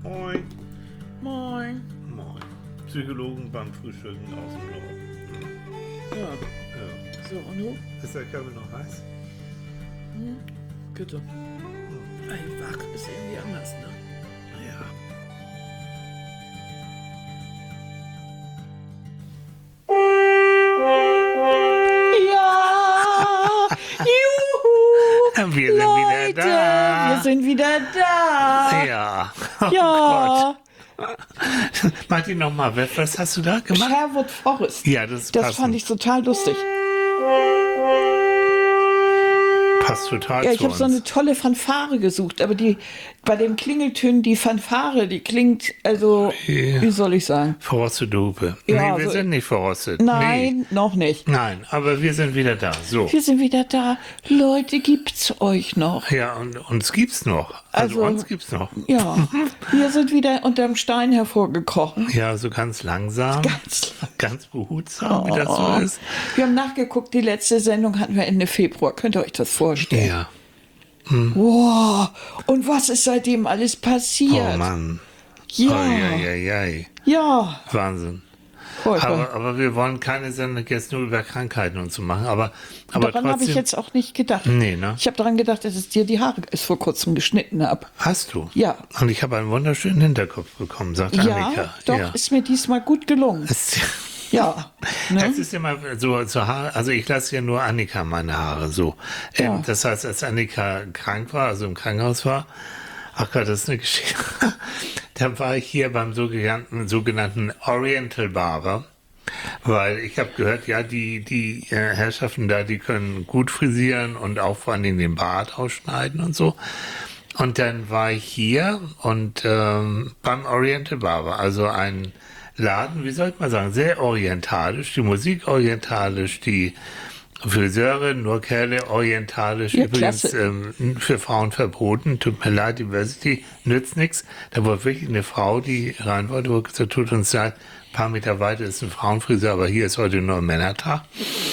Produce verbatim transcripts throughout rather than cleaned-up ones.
Moin. Moin. Moin. Psychologen beim Frühstücken aus dem Norden. Ja, Ja. so und du? Ist der Körper noch heiß? Hm? Bitte. Ein Wach ist irgendwie anders, ne? Ja. Ja! Juhu! Wir sind Leute, wieder da. wir sind wieder da. Ja. Oh Ja. Gott. Martin, nochmal, was hast du da gemacht? Sherwood Forest. Ja, das ist Das passend. fand ich total lustig. Passt total Ja, zu ich habe uns. so eine tolle Fanfare gesucht, aber die bei den Klingeltönen, die Fanfare, die klingt, also, Ja. wie soll ich sagen? Verrostete Hupe. Ja, nee, wir so- sind nicht verrostet. Nein, Nee. noch nicht. Nein, aber wir sind wieder da. So. Wir sind wieder da. Leute, gibt's euch noch? Ja, und uns gibt's noch. Also, Also- uns gibt's noch. Ja, wir sind wieder unterm Stein hervorgekrochen. Ja, so ganz langsam. Ganz Ganz behutsam, wie das so ist. Wir haben nachgeguckt, die letzte Sendung hatten wir Ende Februar. Könnt ihr euch das vorstellen? Ja. Wow, und was ist seitdem alles passiert? Oh Mann. Ja, Eieiei. ja. Wahnsinn. Furchtbar. Aber, aber wir wollen keine Sendung jetzt nur über Krankheiten und so machen. Aber, aber Daran habe ich trotzdem. jetzt auch nicht gedacht. Nee, ne? Ich habe daran gedacht, dass ich dir die Haare erst vor kurzem geschnitten habe. Hast du? Ja. Und ich habe einen wunderschönen Hinterkopf bekommen, sagt Ja, Annika. doch, Ja. ist mir diesmal gut gelungen. Es, Ja. Ne? es ist immer so, so Haare, also ich lasse ja nur Annika meine Haare so. Ähm, Ja. Das heißt, als Annika krank war, also im Krankenhaus war, ach Gott, das ist eine Geschichte. Da war ich hier beim sogenannten, sogenannten Oriental Barber. Weil ich habe gehört, ja, die, die äh, Herrschaften da, die können gut frisieren und auch vor allem den Bart ausschneiden und so. Und dann war ich hier und ähm, beim Oriental Barber, also ein Laden, wie soll ich mal sagen, sehr orientalisch, die Musik orientalisch, die Friseure, nur Kerle orientalisch, Ja, übrigens klasse. ähm, für Frauen verboten, tut mir leid, Diversity nützt nichts. Da war wirklich eine Frau, die rein wollte, wo gesagt, tut uns leid, ein paar Meter weiter ist ein Frauenfriseur, aber hier ist heute nur ein Männertag.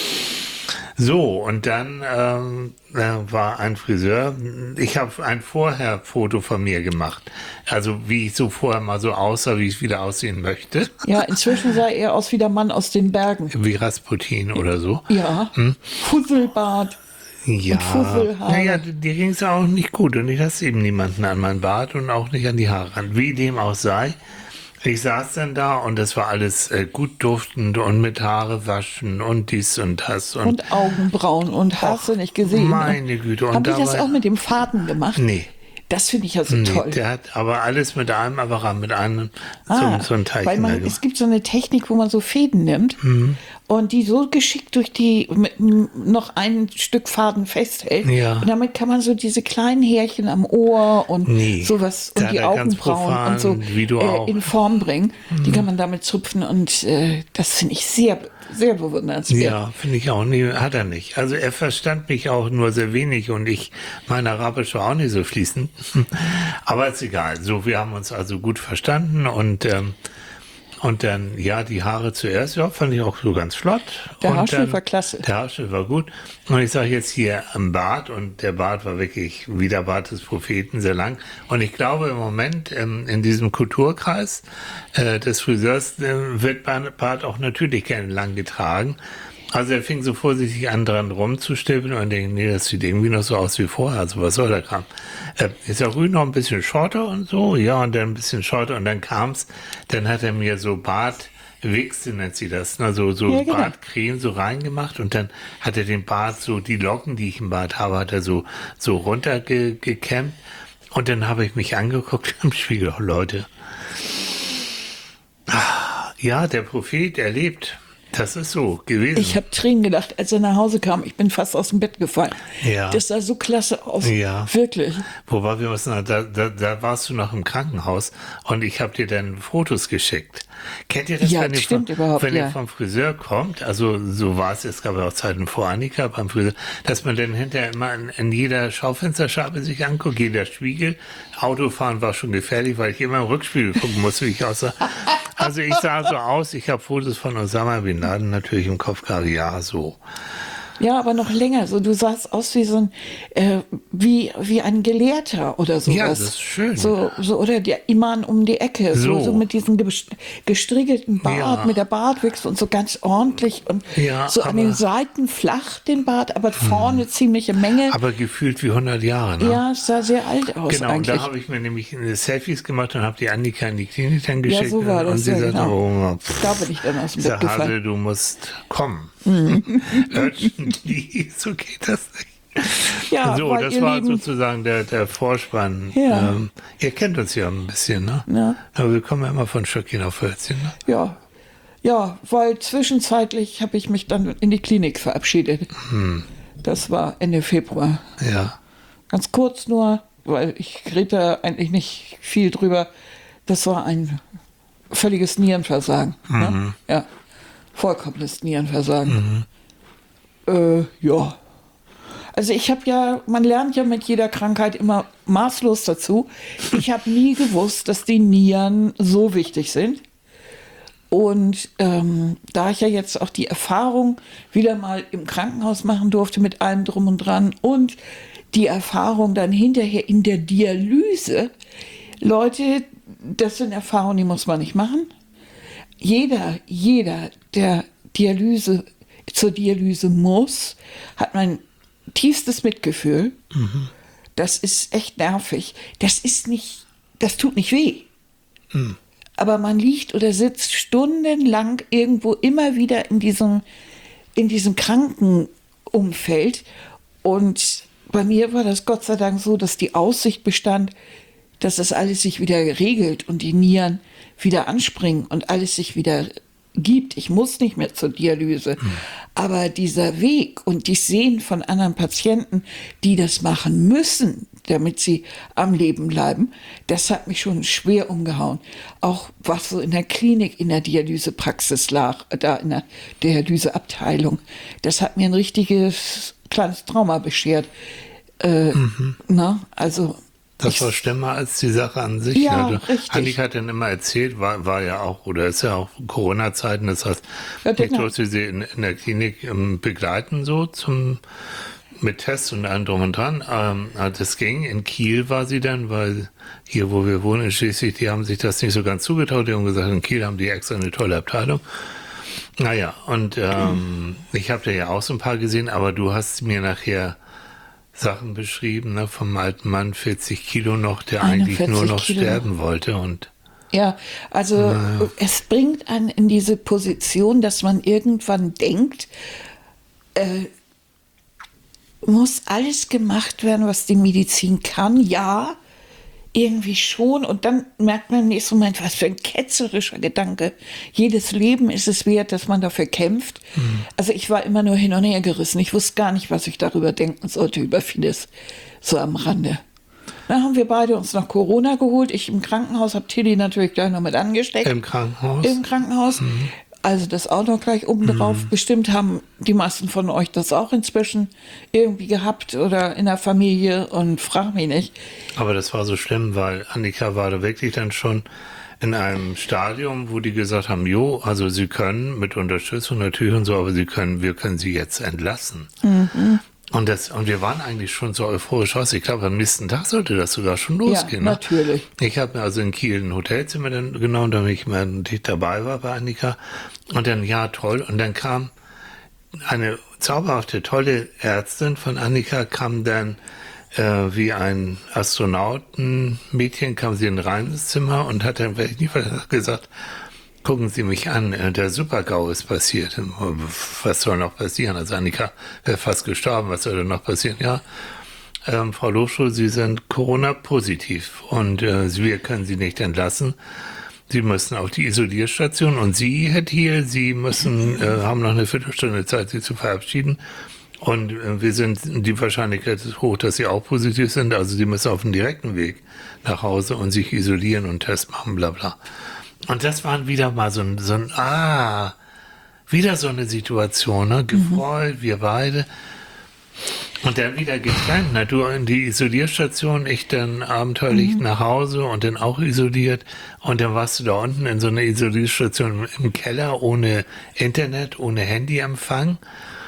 So, und dann ähm, äh, war ein Friseur, ich habe ein Vorher-Foto von mir gemacht, also wie ich so vorher mal so aussah, wie ich wieder aussehen möchte, Ja, inzwischen sah er aus wie der Mann aus den Bergen. wie Rasputin oder so. Ja, Fusselbart. Ja, Fusselhaare. naja, dir ging es auch nicht gut und ich lasse eben niemanden an mein Bart und auch nicht an die Haare ran, wie dem auch sei. Ich saß dann da und das war alles äh, gut duftend und mit Haare waschen und dies und das und, Und Augenbrauen und hast du nicht gesehen. meine Güte. Und Haben die das dabei- auch mit dem Faden gemacht? nee. Das finde ich ja so Nee, toll. der hat aber alles mit einem Apparat, mit einem so, Ah, so ein Teilchen weil da man, gemacht. es gibt so eine Technik, wo man so Fäden nimmt Mhm. und die so geschickt durch die mit m- noch ein Stück Faden festhält. Ja. Und damit kann man so diese kleinen Härchen am Ohr und Nee, sowas da und die hat er ganz Augenbrauen und so profan, wie du äh, auch. Mhm. in Form bringen. Die kann man damit zupfen und äh, das finde ich sehr, sehr bewundernswert. Ja, finde ich auch. Nee, hat er nicht. Also er verstand mich auch nur sehr wenig und ich, mein Arabisch war auch nicht so fließend. Aber ist egal. So, wir haben uns also gut verstanden und ähm, und dann, ja, die Haare zuerst, ja, fand ich auch so ganz flott. Der und Haarschnitt dann, war klasse. Der Haarschnitt war gut. Und ich sage jetzt hier am Bart und der Bart war wirklich wie der Bart des Propheten, sehr lang. Und ich glaube im Moment ähm, in diesem Kulturkreis äh, des Friseurs äh, wird mein Bart auch natürlich gerne lang getragen. Also er fing so vorsichtig an, dran rumzustippen und denkt, nee, das sieht irgendwie noch so aus wie vorher. Also was soll der Kram? Äh, ist ja grün noch ein bisschen shorter und so, ja, und dann ein bisschen shorter und dann kam's, dann hat er mir so Bartwichse, nennt sie das, ne? so, so Ja, genau. Bartcreme so reingemacht und dann hat er den Bart, so die Locken, die ich im Bart habe, hat er so, so runtergekämmt und dann habe ich mich angeguckt im Spiegel, oh Leute, ah, ja, der Prophet, er lebt. Das ist so gewesen. Ich habe Tränen gedacht, als er nach Hause kam. Ich bin fast aus dem Bett gefallen. Ja. Das sah so klasse aus. Ja. Wirklich. Wobei wir müssen, da, da, da warst du noch im Krankenhaus und ich habe dir dann Fotos geschickt. Kennt ihr das, Ja, wenn, ihr, stimmt vom, überhaupt, wenn ja. ihr vom Friseur kommt? Also so war es, es gab ja auch Zeiten vor Annika beim Friseur, dass man dann hinterher immer in, in jeder Schaufensterscheibe sich anguckt, jeder Spiegel. Autofahren war schon gefährlich, weil ich immer im Rückspiegel gucken musste, wie ich aussah. Also ich sah so aus, ich habe Fotos von Osama Bin Laden natürlich im Kopf gehabt, ja, so. Ja, aber noch länger. So, du sahst aus wie so ein, äh, wie, wie ein Gelehrter oder sowas. Ja, das ist schön. So, so, oder der Imam um die Ecke. So, So. so mit diesem ges- gestriegelten Bart, Ja. mit der Bartwächse und so ganz ordentlich. Und Ja, so an den aber- Seiten flach den Bart, aber vorne ziemliche Menge. Aber gefühlt wie hundert Jahre, ne? Ja, es sah sehr alt aus Genau, und eigentlich. da habe ich mir nämlich äh, Selfies gemacht und habe die Annika in die Klinik dann Ja, geschickt. so war und das, sie ja, sagte, genau. oh, pff, Da bin ich dann aus dem Sir Bett gefallen. Hase, du musst kommen. Mhm. Urgently, so geht das nicht. Ja, so, weil das ihr war Lieben- sozusagen der, der Vorspann. Ja. Ähm, ihr kennt uns ja ein bisschen, ne? Ja. Aber wir kommen ja immer von Stöckchen auf Hölzchen, ne? Ja, ja, weil zwischenzeitlich habe ich mich dann in die Klinik verabschiedet. Hm. Das war Ende Februar. Ja. Ganz kurz nur, weil ich rede da eigentlich nicht viel drüber. Das war ein völliges Nierenversagen. Ne? Mhm. Ja, vollkommenes Nierenversagen. Äh, ja. Also ich habe ja, man lernt ja mit jeder Krankheit immer maßlos dazu. Ich habe nie gewusst, dass die Nieren so wichtig sind. Und ähm, da ich ja jetzt auch die Erfahrung wieder mal im Krankenhaus machen durfte mit allem drum und dran und die Erfahrung dann hinterher in der Dialyse, Leute, das sind Erfahrungen, die muss man nicht machen. Jeder, jeder, der Dialyse, zur Dialyse muss, hat mein tiefstes Mitgefühl. Mhm. Das ist echt nervig. Das ist nicht, das tut nicht weh. Mhm. Aber man liegt oder sitzt stundenlang irgendwo immer wieder in diesem, in diesem Krankenumfeld. Und bei mir war das Gott sei Dank so, dass die Aussicht bestand, dass das alles sich wieder regelt und die Nieren wieder anspringen und alles sich wieder gibt. Ich muss nicht mehr zur Dialyse. Mhm. Aber dieser Weg und die Sehen von anderen Patienten, die das machen müssen, damit sie am Leben bleiben, das hat mich schon schwer umgehauen. Auch was so in der Klinik, in der Dialysepraxis lag, da in der Dialyseabteilung, das hat mir ein richtiges kleines Trauma beschert. Äh, mhm. na, also Das ich, war schlimmer als die Sache an sich. Ja, also, richtig. Annika hat dann immer erzählt, war, war ja auch, oder ist ja auch Corona-Zeiten, das heißt, Ja, ich genau. durfte sie in, in der Klinik ähm, begleiten, so zum, mit Tests und allem drum und dran. Ähm, das ging, in Kiel war sie dann, weil hier, wo wir wohnen in Schleswig, die haben sich das nicht so ganz zugetraut, die haben gesagt, in Kiel haben die extra eine tolle Abteilung. Naja, und ähm, ich habe da ja auch so ein paar gesehen, aber du hast mir nachher Sachen beschrieben, ne, vom alten Mann, vierzig Kilo noch, der eigentlich nur noch Kilo. sterben wollte. Und Ja, also Naja. es bringt einen in diese Position, dass man irgendwann denkt, äh, muss alles gemacht werden, was die Medizin kann? Ja, irgendwie schon. Und dann merkt man im nächsten Moment, was für ein ketzerischer Gedanke. Jedes Leben ist es wert, dass man dafür kämpft. Mhm. Also ich war immer nur hin und her gerissen. Ich wusste gar nicht, was ich darüber denken sollte, über vieles so am Rande. Dann haben wir beide uns noch Corona geholt. Ich im Krankenhaus, habe Tilly natürlich gleich noch mit angesteckt. im Krankenhaus. Im Krankenhaus. Mhm. Also das auch noch gleich oben drauf. Mhm. Bestimmt haben die meisten von euch das auch inzwischen irgendwie gehabt oder in der Familie und frag mich nicht. Aber das war so schlimm, weil Annika war da wirklich dann schon in einem Stadium, wo die gesagt haben, jo, also sie können mit Unterstützung natürlich und so, aber sie können, wir können sie jetzt entlassen. Mhm. Und, das, und wir waren eigentlich schon so euphorisch aus. Ich glaube, am nächsten Tag sollte das sogar schon losgehen. Ja, ne? natürlich. Ich habe mir also in Kiel ein Hotelzimmer dann genommen, damit ich mal nicht dabei war bei Annika. Und dann, ja, toll. Und dann kam eine zauberhafte, tolle Ärztin von Annika, kam dann äh, wie ein Astronautenmädchen, kam sie in ein reines Zimmer und hat dann, werde ich nie gesagt, gucken Sie mich an, der Super-GAU ist passiert. Was soll noch passieren? Also Annika wäre fast gestorben, was soll denn noch passieren? Ja, ähm, Frau Lofschul, Sie sind Corona-positiv und äh, wir können Sie nicht entlassen. Sie müssen auf die Isolierstation und Sie, Herr Thiel, Sie müssen, äh, haben noch eine Viertelstunde Zeit, Sie zu verabschieden. Und äh, wir sind, die Wahrscheinlichkeit ist hoch, dass Sie auch positiv sind. Also Sie müssen auf dem direkten Weg nach Hause und sich isolieren und Test machen, bla bla. Und das war wieder mal so ein, so ein, ah, wieder so eine Situation, ne? Gefreut, mhm. wir beide. Und dann wieder getrennt, ne? Du in die Isolierstation, ich dann abenteuerlich mhm. nach Hause und dann auch isoliert. Und dann warst du da unten in so einer Isolierstation im Keller ohne Internet, ohne Handyempfang.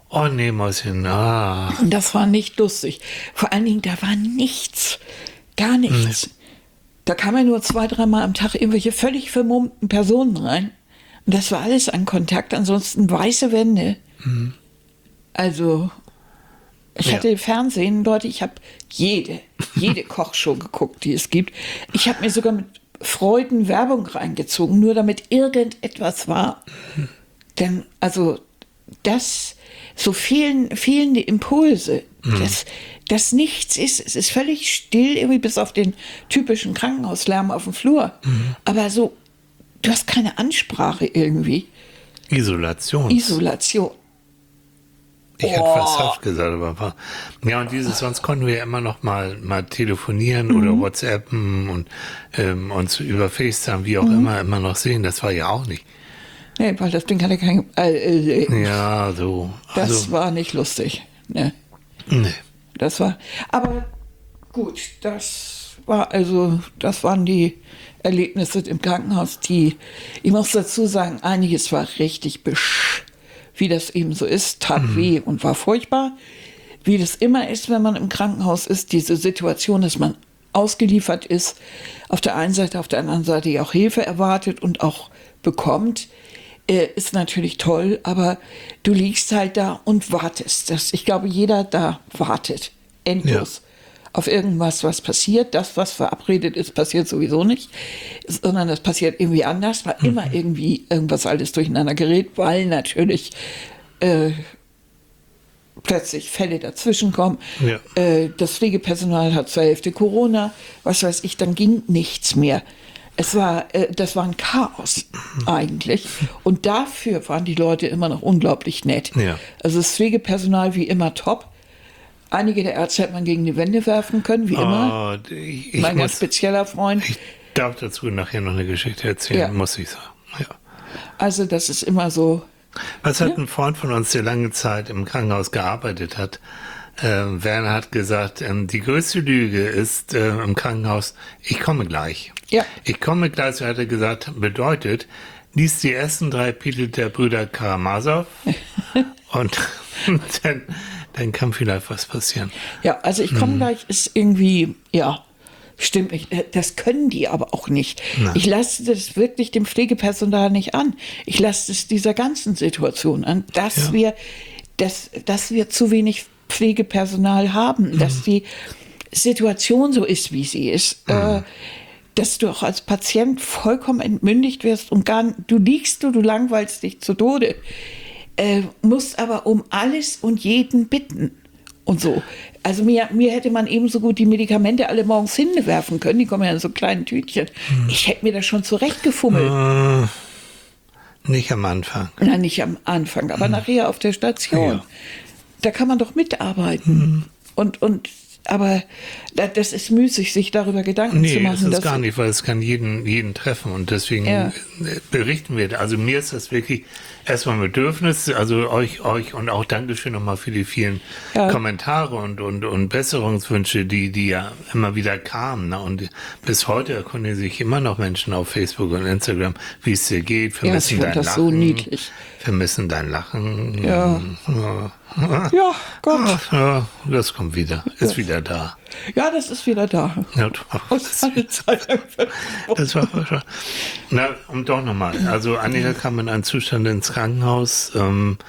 Oh nee, Mäuschen, ah. Und das war nicht lustig. Vor allen Dingen, da war nichts. Gar nichts. Nee. Da kamen nur zwei, dreimal am Tag irgendwelche völlig vermummten Personen rein. Und das war alles an Kontakt. Ansonsten weiße Wände. Mhm. Also, ich ja. hatte Fernsehen, Leute, ich habe jede, jede Kochshow geguckt, die es gibt. Ich habe mir sogar mit Freuden Werbung reingezogen, nur damit irgendetwas war. Mhm. Denn, also, das, so fehlen, fehlende Impulse, mhm. das, das nichts ist, es ist völlig still, irgendwie bis auf den typischen Krankenhauslärm auf dem Flur. Mhm. Aber so, du hast keine Ansprache irgendwie. Isolation. Isolation. Ich hätte fast Haft gesagt, aber ja, und dieses, sonst konnten wir ja immer noch mal, mal telefonieren mhm. oder WhatsAppen und ähm, uns über FaceTime, wie auch mhm. immer, immer noch sehen. Das war ja auch nicht. Nee, weil das Ding hatte kein... Äh, äh, ja, so. Das also, war nicht lustig. Ne. Nee. Das war... Aber gut, das war also... Das waren die Erlebnisse im Krankenhaus, die... Ich muss dazu sagen, einiges war richtig besch... Wie das eben so ist, tat mhm. weh und war furchtbar. Wie das immer ist, wenn man im Krankenhaus ist, diese Situation, dass man ausgeliefert ist, auf der einen Seite, auf der anderen Seite auch Hilfe erwartet und auch bekommt, ist natürlich toll, aber du liegst halt da und wartest. Das, ich glaube, jeder da wartet endlos ja. auf irgendwas, was passiert. Das, was verabredet ist, passiert sowieso nicht, sondern das passiert irgendwie anders, weil mhm. immer irgendwie irgendwas alles durcheinander gerät, weil natürlich äh, plötzlich Fälle dazwischenkommen. Ja. Äh, das Pflegepersonal hat zur Hälfte Corona, was weiß ich, dann ging nichts mehr. Es war, äh, das war ein Chaos eigentlich. Und dafür waren die Leute immer noch unglaublich nett. Ja. Also das Pflegepersonal wie immer top. Einige der Ärzte hat man gegen die Wände werfen können, wie oh, immer. Ich, ich mein muss, ganz spezieller Freund. Ich darf dazu nachher noch eine Geschichte erzählen, ja. muss ich sagen. Ja. Also das ist immer so. Was hat ja? ein Freund von uns, der lange Zeit im Krankenhaus gearbeitet hat, äh, Werner hat gesagt, äh, die größte Lüge ist äh, im Krankenhaus, ich komme gleich. Ja. Ich komme gleich, so hat er gesagt, bedeutet, lies die ersten drei Kapitel der Brüder Karamasow und dann, dann kann vielleicht was passieren. Ja, also ich komme hm. gleich ist irgendwie, ja, stimmt nicht. Das können die aber auch nicht. Nein. Ich lasse das wirklich dem Pflegepersonal nicht an. Ich lasse es dieser ganzen Situation an, dass ja. wir, dass, dass wir zu wenig Pflegepersonal haben, mhm. dass die Situation so ist, wie sie ist. Mhm. Äh, dass du auch als Patient vollkommen entmündigt wirst und gar du liegst du, du langweilst dich zu Tode, äh, musst aber um alles und jeden bitten und so. Also mir, mir hätte man ebenso gut die Medikamente alle morgens hinwerfen können, die kommen ja in so kleinen Tütchen. Hm. Ich hätte mir das schon zurechtgefummelt. Äh, nicht am Anfang. Nein, nicht am Anfang, aber hm. nachher auf der Station. Ja. Da kann man doch mitarbeiten. Hm. Und, und aber das ist müßig, sich darüber Gedanken nee, zu machen. Nee, das ist gar nicht, weil es kann jeden, jeden treffen und deswegen ja. berichten wir. Also mir ist das wirklich erstmal ein Bedürfnis, also euch, euch und auch Dankeschön nochmal für die vielen ja. Kommentare und, und, und Besserungswünsche, die, die ja immer wieder kamen. Ne? Und bis heute erkundigen sich immer noch Menschen auf Facebook und Instagram, wie es dir geht, vermissen ja, dein das Lachen. So niedlich. Vermissen dein Lachen. Ja. Ja, ja Gott. Ja, das kommt wieder. Ist wieder da. Ja, das ist wieder da. Ja, das, das war schon. Na, und doch nochmal. Also Annika kam in einen Zustand ins Krankenhaus, ähm,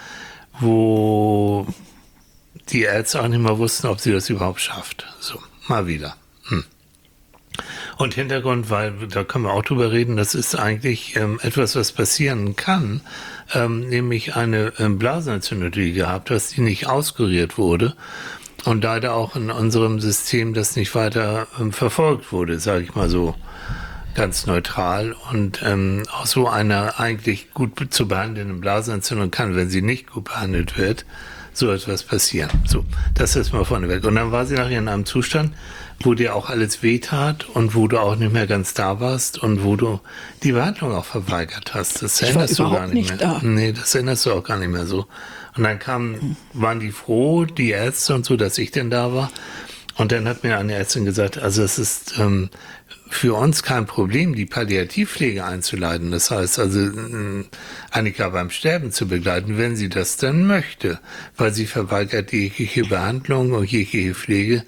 wo die Ärzte auch nicht mehr wussten, ob sie das überhaupt schafft. So, mal wieder. Hm. Und Hintergrund, weil da können wir auch drüber reden, das ist eigentlich ähm, etwas, was passieren kann, ähm, nämlich eine ähm, Blasenentzündung, die gehabt hast, die nicht auskuriert wurde und leider auch in unserem System das nicht weiter ähm, verfolgt wurde, sage ich mal so ganz neutral. Und ähm, auch so eine eigentlich gut zu behandelnde Blasenentzündung kann, wenn sie nicht gut behandelt wird, so etwas passieren. So, das ist mal vorneweg. Und dann war sie nachher in einem Zustand, wo dir auch alles wehtat und wo du auch nicht mehr ganz da warst und wo du die Behandlung auch verweigert hast. Das erinnerst du gar nicht, nicht mehr. Da. Nee, das erinnerst du auch gar nicht mehr so. Und dann kamen, waren die froh, die Ärzte und so, dass ich denn da war. Und dann hat mir eine Ärztin gesagt, also es ist ähm, für uns kein Problem, die Palliativpflege einzuleiten. Das heißt also, Annika beim Sterben zu begleiten, wenn sie das dann möchte, weil sie verweigert jegliche Behandlung und jegliche Pflege,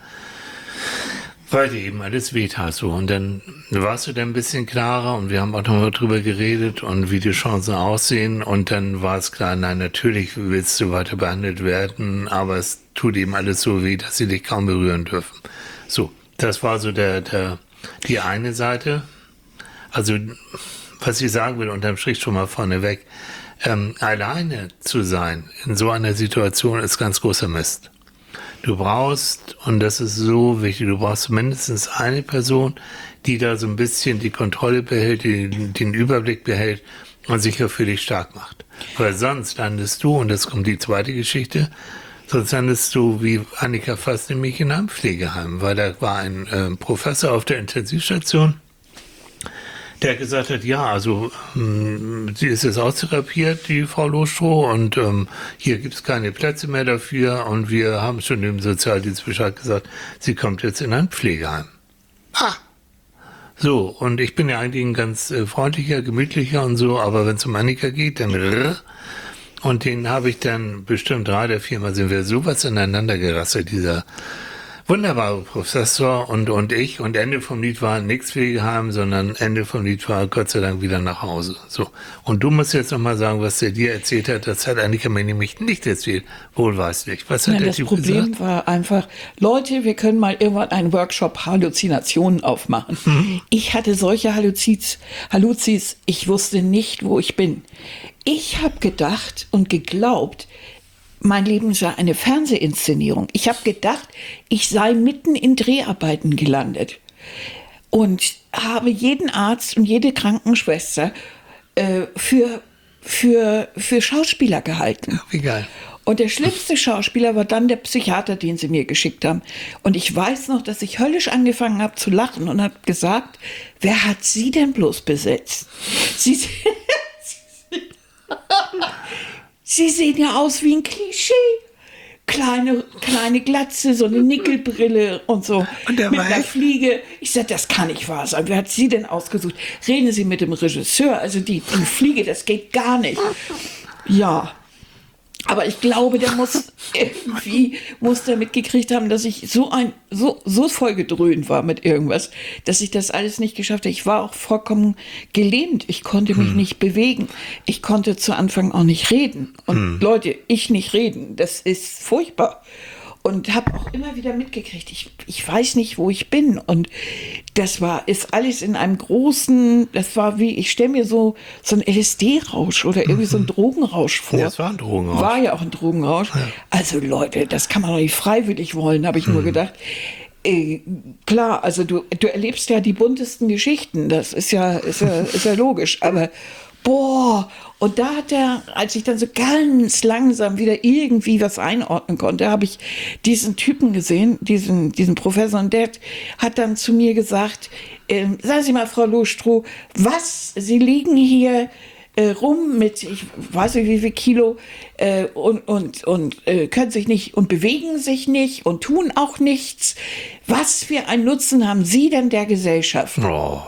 weil dir eben alles wehtat so. Und dann warst du dann ein bisschen klarer und wir haben auch nochmal drüber geredet und wie die Chancen aussehen. Und dann war es klar, nein, natürlich willst du weiter behandelt werden, aber es tut eben alles so weh, dass sie dich kaum berühren dürfen. So, das war so der, der, die eine Seite. Also, was ich sagen will, unterm Strich schon mal vorneweg, ähm, alleine zu sein in so einer Situation ist ganz großer Mist. Du brauchst, und das ist so wichtig, du brauchst mindestens eine Person, die da so ein bisschen die Kontrolle behält, die, den Überblick behält und sich auch für dich stark macht. Weil sonst landest du, und das kommt die zweite Geschichte, sonst landest du wie Annika fast nämlich in einem Pflegeheim, weil da war ein äh, Professor auf der Intensivstation, der gesagt hat, ja, also mh, sie ist jetzt austherapiert, die Frau Lohstroh, und ähm, hier gibt es keine Plätze mehr dafür und wir haben schon dem Sozialdienst Bescheid gesagt, sie kommt jetzt in ein Pflegeheim. Ah! So, und ich bin ja eigentlich ein ganz äh, freundlicher, gemütlicher und so, aber wenn es um Annika geht, dann rrr, und den habe ich dann bestimmt drei oder viermal sind wir sowas ineinander gerasselt, dieser wunderbare Professor und, und ich, und Ende vom Lied war nichts Pflegeheim, sondern Ende vom Lied war Gott sei Dank wieder nach Hause. So. Und du musst jetzt nochmal sagen, was der dir erzählt hat, das hat Annika mir nämlich nicht erzählt, wohlweislich. Was hat Nein, der das Typ Problem gesagt? war einfach, Leute, wir können mal irgendwann einen Workshop Halluzinationen aufmachen. Mhm. Ich hatte solche Halluzis, Halluzis, ich wusste nicht, wo ich bin. Ich habe gedacht und geglaubt, mein Leben sei eine Fernsehinszenierung. Ich habe gedacht, ich sei mitten in Dreharbeiten gelandet und habe jeden Arzt und jede Krankenschwester äh, für, für, für Schauspieler gehalten. Ach, wie geil. Und der schlimmste Schauspieler war dann der Psychiater, den sie mir geschickt haben. Und ich weiß noch, dass ich höllisch angefangen habe zu lachen und habe gesagt, wer hat sie denn bloß besetzt? Sie Sie sehen ja aus wie ein Klischee. Kleine, kleine Glatze, so eine Nickelbrille und so. Und der mit war einer echt? Fliege. Ich sag, das kann nicht wahr sein. Wer hat sie denn ausgesucht? Reden Sie mit dem Regisseur. Also die, die Fliege, das geht gar nicht. Ja. Aber ich glaube, der muss irgendwie muss der mitgekriegt haben, dass ich so ein so so vollgedröhnt war mit irgendwas, dass ich das alles nicht geschafft habe. Ich war auch vollkommen gelähmt. Ich konnte mich hm. nicht bewegen. Ich konnte zu Anfang auch nicht reden. Und hm. Leute, ich nicht reden, das ist furchtbar. Und habe auch immer wieder mitgekriegt, ich, ich weiß nicht, wo ich bin. Und das war, ist alles in einem großen, das war wie, ich stelle mir so, so ein L S D-Rausch oder irgendwie so ein Drogenrausch vor. Ja, es war ein Drogenrausch. War ja auch ein Drogenrausch. Ja. Also Leute, das kann man doch nicht freiwillig wollen, habe ich hm. nur gedacht. Äh, klar, also du, du erlebst ja die buntesten Geschichten, das ist ja, ist ja, ist ja logisch, aber boah, und da hat er, als ich dann so ganz langsam wieder irgendwie was einordnen konnte, habe ich diesen Typen gesehen, diesen, diesen Professor, und der hat dann zu mir gesagt, äh, sagen Sie mal, Frau Lohstroh, was, Sie liegen hier äh, rum mit, ich weiß nicht wie viel Kilo, äh, und, und, und äh, können sich nicht und bewegen sich nicht und tun auch nichts. Was für einen Nutzen haben Sie denn der Gesellschaft? Oh,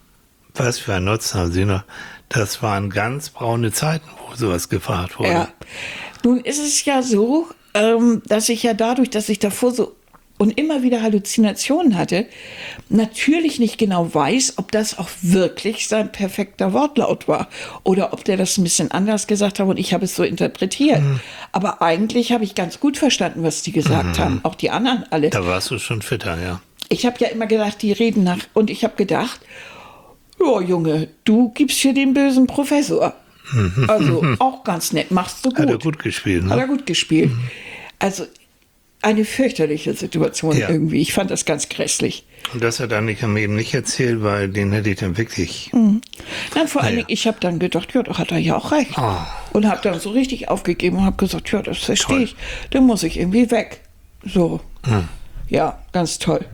was für einen Nutzen haben Sie noch? Das waren ganz braune Zeiten, wo sowas gefragt wurde. Ja. Nun ist es ja so, ähm, dass ich ja dadurch, dass ich davor so und immer wieder Halluzinationen hatte, natürlich nicht genau weiß, ob das auch wirklich sein perfekter Wortlaut war oder ob der das ein bisschen anders gesagt hat und ich habe es so interpretiert. Mhm. Aber eigentlich habe ich ganz gut verstanden, was die gesagt mhm. haben, auch die anderen alle. Da warst du schon fitter, ja. Ich habe ja immer gedacht, die reden nach, und ich habe gedacht, ja, Junge, du gibst hier den bösen Professor. Also auch ganz nett, machst du gut. Hat er gut gespielt, ne? Hat er gut gespielt. Also eine fürchterliche Situation ja. irgendwie. Ich fand das ganz grässlich. Und das hat Annika mir eben nicht erzählt, weil den hätte ich dann wirklich... Mhm. Nein, vor allem, naja. ich habe dann gedacht, ja, da hat er ja auch recht. Oh. Und habe dann so richtig aufgegeben und habe gesagt, ja, das verstehe ich. Dann muss ich irgendwie weg. So. Mhm. Ja, ganz toll.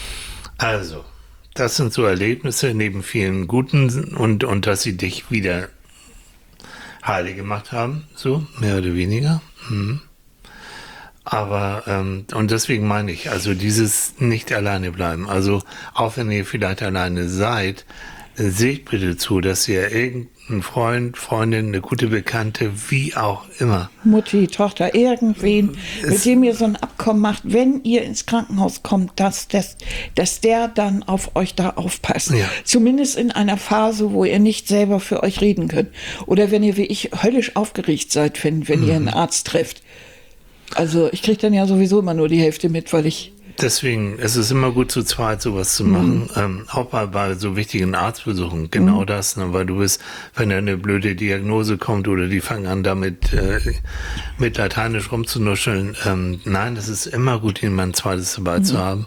Also... Das sind so Erlebnisse neben vielen guten und, und dass sie dich wieder heile gemacht haben, so, mehr oder weniger. Mhm. Aber, ähm, und deswegen meine ich, also dieses nicht alleine bleiben. Also auch wenn ihr vielleicht alleine seid, äh, seht bitte zu, dass ihr irgendeinen Freund, Freundin, eine gute Bekannte, wie auch immer. Mutti, Tochter, irgendwen, Es- mit dem ihr so ein Abkommen macht, wenn ihr ins Krankenhaus kommt, dass, dass, dass der dann auf euch da aufpasst. Ja. Zumindest in einer Phase, wo ihr nicht selber für euch reden könnt. Oder wenn ihr wie ich höllisch aufgeregt seid, wenn, wenn ihr einen Arzt trefft. Also ich kriege dann ja sowieso immer nur die Hälfte mit, weil ich... Deswegen ist es immer gut, zu zweit sowas zu machen, ähm, auch bei, bei so wichtigen Arztbesuchen, genau das, ne? Weil du bist, wenn da eine blöde Diagnose kommt oder die fangen an damit äh, mit Lateinisch rumzunuscheln, ähm, nein, es ist immer gut, jemand zweites dabei zu haben.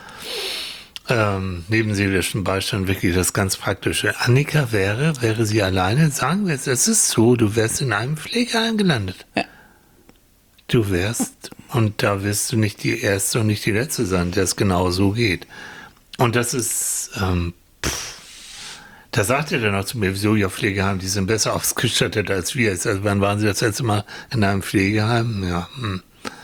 Ähm, neben seelischem Beistand wirklich das ganz Praktische. Annika wäre, wäre sie alleine, sagen wir es, es ist so, du wärst in einem Pflegeheim gelandet. Ja. Du wärst, und da wirst du nicht die Erste und nicht die Letzte sein, der es genau so geht. Und das ist, ähm, pff, da sagt er dann auch zu mir, wieso, ja, Pflegeheim, die sind besser ausgestattet als wir. Also wann waren sie das letzte Mal in einem Pflegeheim? Ja, hm.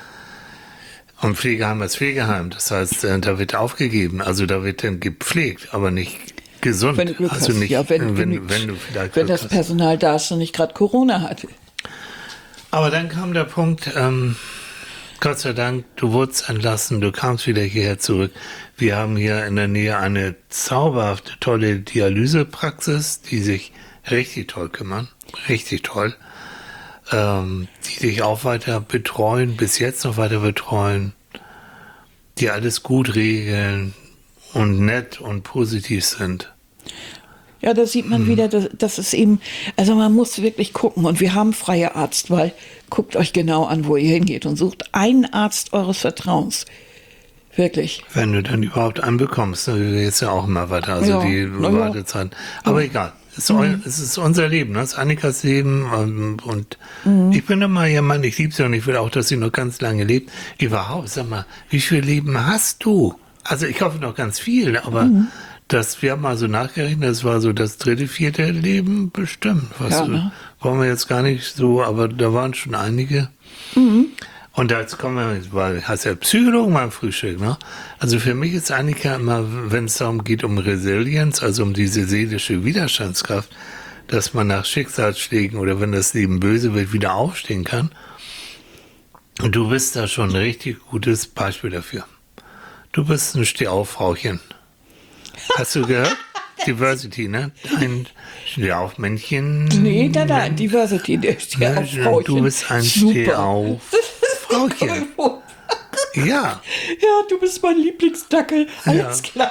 Und Pflegeheim als Pflegeheim, das heißt, äh, da wird aufgegeben, also da wird dann gepflegt, aber nicht gesund. Wenn du Glück also hast, nicht, ja, wenn, wenn, genügt. wenn du vielleicht wenn Glück das hast. Personal da ist und nicht gerade Corona hatte. Aber dann kam der Punkt, ähm, Gott sei Dank, du wurdest entlassen, du kamst wieder hierher zurück. Wir haben hier in der Nähe eine zauberhafte, tolle Dialysepraxis, die sich richtig toll kümmern, richtig toll, ähm, die dich auch weiter betreuen, bis jetzt noch weiter betreuen, die alles gut regeln und nett und positiv sind. Ja, da sieht man wieder, dass, dass es eben, also man muss wirklich gucken und wir haben freie Arztwahl. Guckt euch genau an, wo ihr hingeht und sucht einen Arzt eures Vertrauens. Wirklich. Wenn du dann überhaupt einen bekommst, dann geht's ja auch immer weiter, also Ja, die na ja. Wartezeit. Aber egal, es ist, eu, es ist unser Leben, das ist Annikas Leben ähm, und ich bin immer jemand, ich liebe sie und ich will auch, dass sie noch ganz lange lebt. Überhaupt, sag mal, wie viel Leben hast du? Also ich hoffe noch ganz viel, aber das, wir haben mal so nachgerechnet, das war so das dritte, vierte Leben bestimmt. Was Ja, so, ne? wollen wir jetzt gar nicht so, aber da waren schon einige. Und jetzt kommen wir, weil hast ja Psychologen beim Frühstück, ne? Also für mich ist Annika immer, wenn es darum geht, um Resilienz, also um diese seelische Widerstandskraft, dass man nach Schicksalsschlägen oder wenn das Leben böse wird, wieder aufstehen kann. Und du bist da schon ein richtig gutes Beispiel dafür. Du bist ein Stehauf-Frauchen. Hast du gehört? Diversity, ne? Ein Stehauf-Männchen. Nee, nein, nein, Diversity, der steht auf Frauchen. Du bist ein Super. Stehauf-Frauchen. Ja. Ja, du bist mein Lieblingsdackel. Alles klar.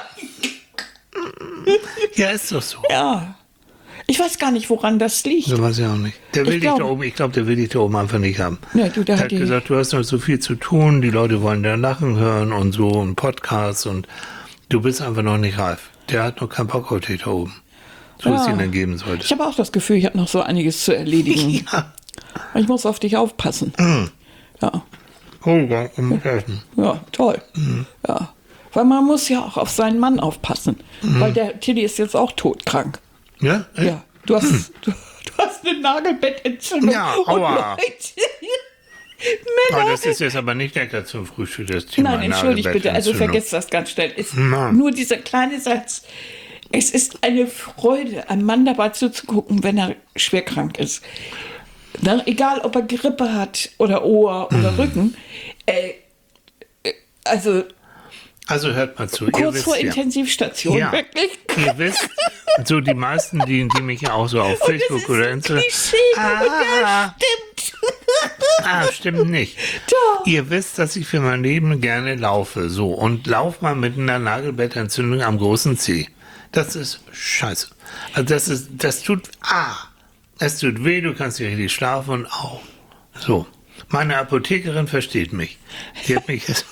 Ja, ist doch so. Ja. Ich weiß gar nicht, woran das liegt. So weiß ich auch nicht. Der will Ich dich da glaub- oben, ich glaube, der will dich da oben einfach nicht haben. Nee, du, der der hat hat die- gesagt, du hast noch so viel zu tun, die Leute wollen da lachen hören und so und Podcasts und du bist einfach noch nicht reif. Der hat noch keinen Bock auf dich da oben. So es Ja. ihn dann geben Ich sollte. habe auch das Gefühl, ich habe noch so einiges zu erledigen. Ja. Ich muss auf dich aufpassen. Ja, Oh, ja, um helfen. ja, toll. Ja. Weil man muss ja auch auf seinen Mann aufpassen. Weil der Tilly ist jetzt auch todkrank. Ja? Echt? Ja, du hast, du, du hast eine Nagelbettentzündung. Ja, und aua. Leute, Aber Männer. das ist jetzt aber nicht lecker zum Frühstück, das Thema Nein, entschuldigt bitte, also Nagelbettentzündung. vergesst das ganz schnell. Es, Mann. nur dieser kleine Satz. Es ist eine Freude, einem Mann dabei zuzugucken, wenn er schwer krank ist. Na, egal, ob er Grippe hat oder Ohr oder Mhm. Rücken. Äh, äh, also Also hört mal zu. ihr kurz wisst vor ja. Intensivstation, Ja. wirklich. Ihr wisst, so die meisten, die, die mich ja auch so auf Facebook Das oder ist ein Instagram. Klischee, Ah. aber ja, stimmt. Ah, stimmt nicht. Doch. Ihr wisst, dass ich für mein Leben gerne laufe. So, und lauf mal mit einer Nagelbettentzündung am großen Zeh. Das ist scheiße. Also das ist, das tut, ah, es tut weh, du kannst nicht richtig schlafen und au. So. Meine Apothekerin versteht mich. Die hat mich jetzt,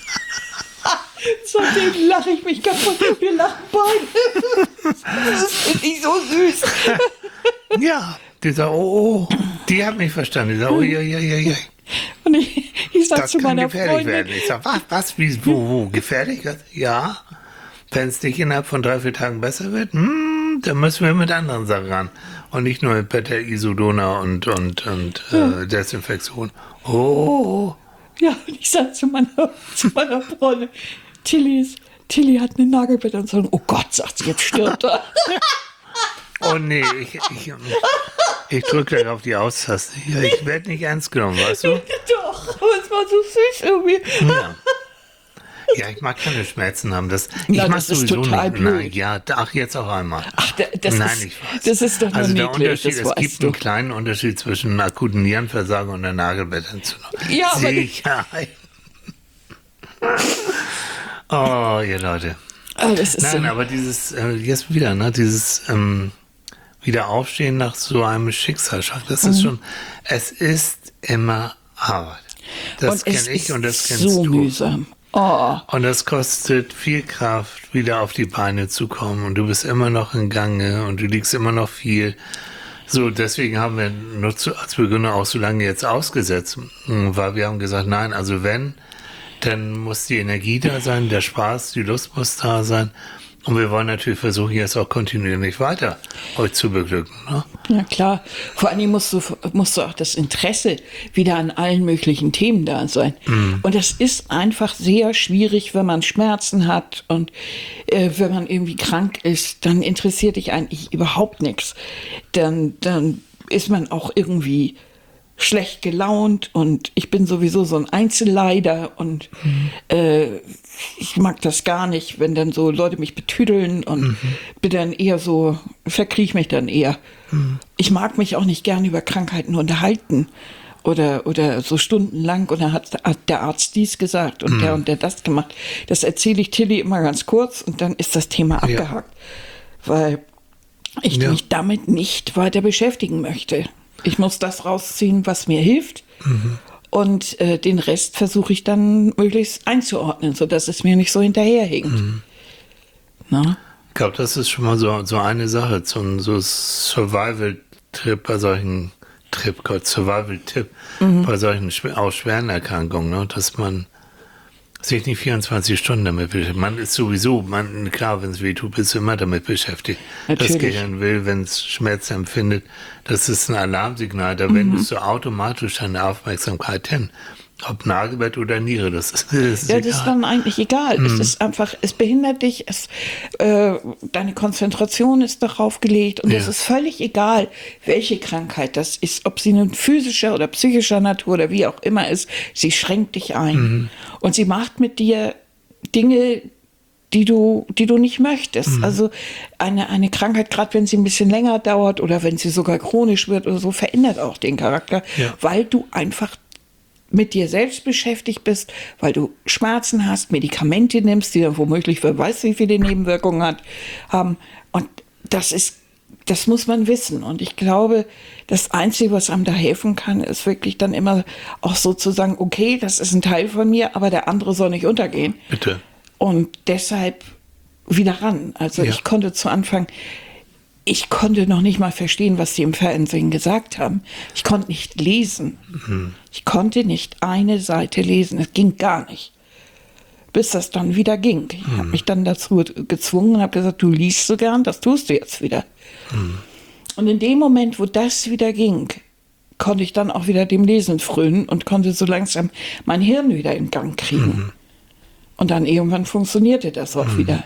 Seitdem lache ich mich kaputt. Wir lachen beide. Das ist nicht so süß. ja, die sagt, oh, oh, die hat mich verstanden. Die sagt, oh, ja, ja, ja, ja. Und ich, ich sag Das zu kann meiner gefährlich Freundin, werden. Ich sag, was, was, wie, wo, wo, gefährlich? Ja. Wenn es nicht innerhalb von drei, vier Tagen besser wird, hm, dann müssen wir mit anderen Sachen ran. Und nicht nur mit Beta Isodona und, und, und äh, Desinfektion. Oh, Ja, und ich sage zu meiner, zu meiner Freundin, Tilly, ist, Tilly hat eine Nagelbett und so, oh Gott, sagt sie, jetzt stirbt er. Oh nee, ich, ich, ich drücke gleich auf die Austaste. Ja, ich werde nicht ernst genommen, weißt du? Doch, aber es war so süß irgendwie. Ja. Ja, ich mag keine Schmerzen haben. Das, ich Na, mag das ist sowieso total nicht. blöd. Nein, ja, ach, jetzt auch einmal. Ach, da- das Nein, ist, ich weiß. das ist doch nur Also der niedlich, Unterschied, das es weißt gibt du. einen kleinen Unterschied zwischen einem akuten Nierenversagen und einer Nagelbettentzündung. Ja, aber- Sicher. Oh, ihr Leute. Ah, das ist Nein, so. aber dieses, äh, jetzt wieder, ne, dieses ähm, Wiederaufstehen nach so einem Schicksalsschlag, das Mhm. ist schon, es ist immer Arbeit. Das und es kenne ich ist und das kennst so du. mühsam. Oh, Und das kostet viel Kraft, wieder auf die Beine zu kommen. Und du bist immer noch in Gange und du liegst immer noch viel. So, deswegen haben wir nur zu, als Begründer auch so lange jetzt ausgesetzt, weil wir haben gesagt, nein, also wenn, dann muss die Energie da sein, der Spaß, die Lust muss da sein. Und wir wollen natürlich versuchen, jetzt auch kontinuierlich weiter euch zu beglücken. Ne? ja klar. Vor allem musst du, musst du auch das Interesse wieder an allen möglichen Themen da sein. Und das ist einfach sehr schwierig, wenn man Schmerzen hat und äh, wenn man irgendwie krank ist, dann interessiert dich eigentlich überhaupt nichts. Dann, dann ist man auch irgendwie schlecht gelaunt und ich bin sowieso so ein Einzelleider und mhm. äh, ich mag das gar nicht, wenn dann so Leute mich betüdeln und mhm. bin dann eher so, verkriech mich dann eher. Mhm. Ich mag mich auch nicht gern über Krankheiten unterhalten oder, oder so stundenlang und dann hat der Arzt dies gesagt und mhm. der und der das gemacht. Das erzähle ich Tilly immer ganz kurz und dann ist das Thema abgehakt, ja. weil ich ja. mich damit nicht weiter beschäftigen möchte. Ich muss das rausziehen, was mir hilft. Mhm. Und äh, den Rest versuche ich dann möglichst einzuordnen, sodass es mir nicht so hinterherhinkt. Mhm. Na? Ich glaube, das ist schon mal so, so eine Sache, so ein so Survival-Trip bei solchen Trip, Gott, Survival-Tipp mhm. bei solchen auch schweren Erkrankungen, ne? Dass man sich nicht vierundzwanzig Stunden damit beschäftigt. Man ist sowieso, man, klar, wenn es weh tut, bist du immer damit beschäftigt. Natürlich. Das Gehirn will, wenn es Schmerz empfindet, das ist ein Alarmsignal. Da mhm. wendest du automatisch deine Aufmerksamkeit hin. Ob Nagelbett oder Niere, das ist, das ist ja, egal. das ist dann eigentlich egal. Mhm. Es ist einfach, es behindert dich, es, äh, deine Konzentration ist darauf gelegt und es ja. ist völlig egal, welche Krankheit das ist, ob sie nun physischer oder psychischer Natur oder wie auch immer ist, sie schränkt dich ein. Mhm. Und sie macht mit dir Dinge, die du, die du nicht möchtest. Mhm. Also eine, eine Krankheit, gerade wenn sie ein bisschen länger dauert oder wenn sie sogar chronisch wird oder so, verändert auch den Charakter, ja. weil du einfach mit dir selbst beschäftigt bist, weil du Schmerzen hast, Medikamente nimmst, die dann womöglich, wer weiß, wie viele Nebenwirkungen hat, haben. Und das ist, das muss man wissen. Und ich glaube, das Einzige, was einem da helfen kann, ist wirklich dann immer auch so zu sagen, okay, das ist ein Teil von mir, aber der andere soll nicht untergehen. Bitte. Und deshalb wieder ran. Also ja. ich konnte zu Anfang, ich konnte noch nicht mal verstehen, was sie im Fernsehen gesagt haben. Ich konnte nicht lesen. Mhm. Ich konnte nicht eine Seite lesen. Es ging gar nicht. Bis das dann wieder ging. Ich mhm. habe mich dann dazu gezwungen und habe gesagt, du liest so gern, das tust du jetzt wieder. Mhm. Und in dem Moment, wo das wieder ging, konnte ich dann auch wieder dem Lesen frönen und konnte so langsam mein Hirn wieder in Gang kriegen. Mhm. Und dann irgendwann funktionierte das auch mhm. wieder.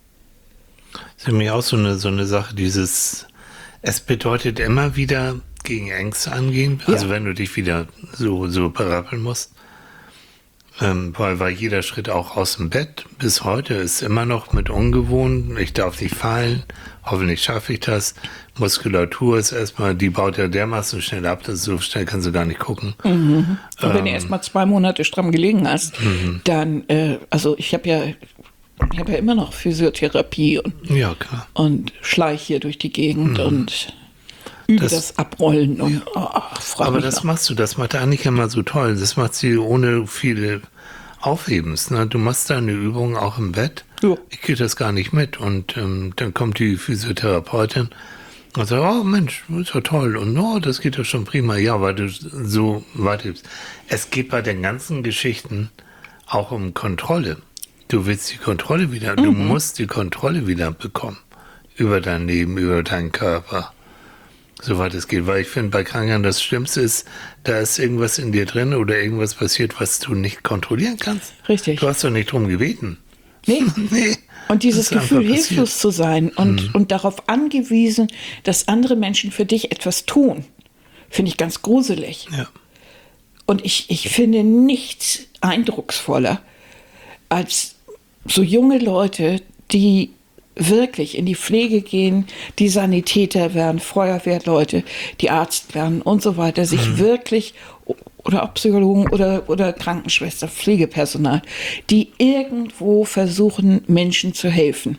Das ist für mich auch so eine, so eine Sache, dieses, es bedeutet immer wieder gegen Ängste angehen, also ja. wenn du dich wieder so, so berappeln musst, ähm, weil, weil jeder Schritt auch aus dem Bett bis heute ist immer noch mit ungewohnt, ich darf nicht fallen, hoffentlich schaffe ich das, Muskulatur ist erstmal, die baut ja dermaßen schnell ab, dass so schnell kannst du gar nicht gucken. Mhm. Und ähm, wenn du erstmal zwei Monate stramm gelegen hast, mhm. dann, äh, also ich habe ja Ich habe ja immer noch Physiotherapie und, ja, klar. und schleich hier durch die Gegend mhm. und übe das, das Abrollen. Und, ja. oh, aber das noch. machst du, das macht Annika immer so toll. Das macht sie ohne viele Aufhebens. Ne? Du machst deine Übungen auch im Bett. Ja. Ich kriege das gar nicht mit. Und ähm, dann kommt die Physiotherapeutin und sagt, oh Mensch, das ist ja toll. Und oh, das geht ja schon prima. Ja, weil du so weiterhebst. Es geht bei den ganzen Geschichten auch um Kontrolle. Du willst die Kontrolle wieder, mhm. du musst die Kontrolle wieder bekommen über dein Leben, über deinen Körper. soweit es geht. Weil ich finde, bei Krankheiten das Schlimmste ist, da ist irgendwas in dir drin oder irgendwas passiert, was du nicht kontrollieren kannst. Richtig. Du hast doch nicht drum gebeten. Nee. nee. Und dieses Das ist Gefühl, einfach hilflos passiert. zu sein und, Mhm. und darauf angewiesen, dass andere Menschen für dich etwas tun, finde ich ganz gruselig. Ja. Und ich, ich finde nichts eindrucksvoller als so junge Leute, die wirklich in die Pflege gehen, die Sanitäter werden, Feuerwehrleute, die Arzt werden und so weiter, sich Mhm. wirklich, oder auch Psychologen oder, oder Krankenschwester, Pflegepersonal, die irgendwo versuchen, Menschen zu helfen.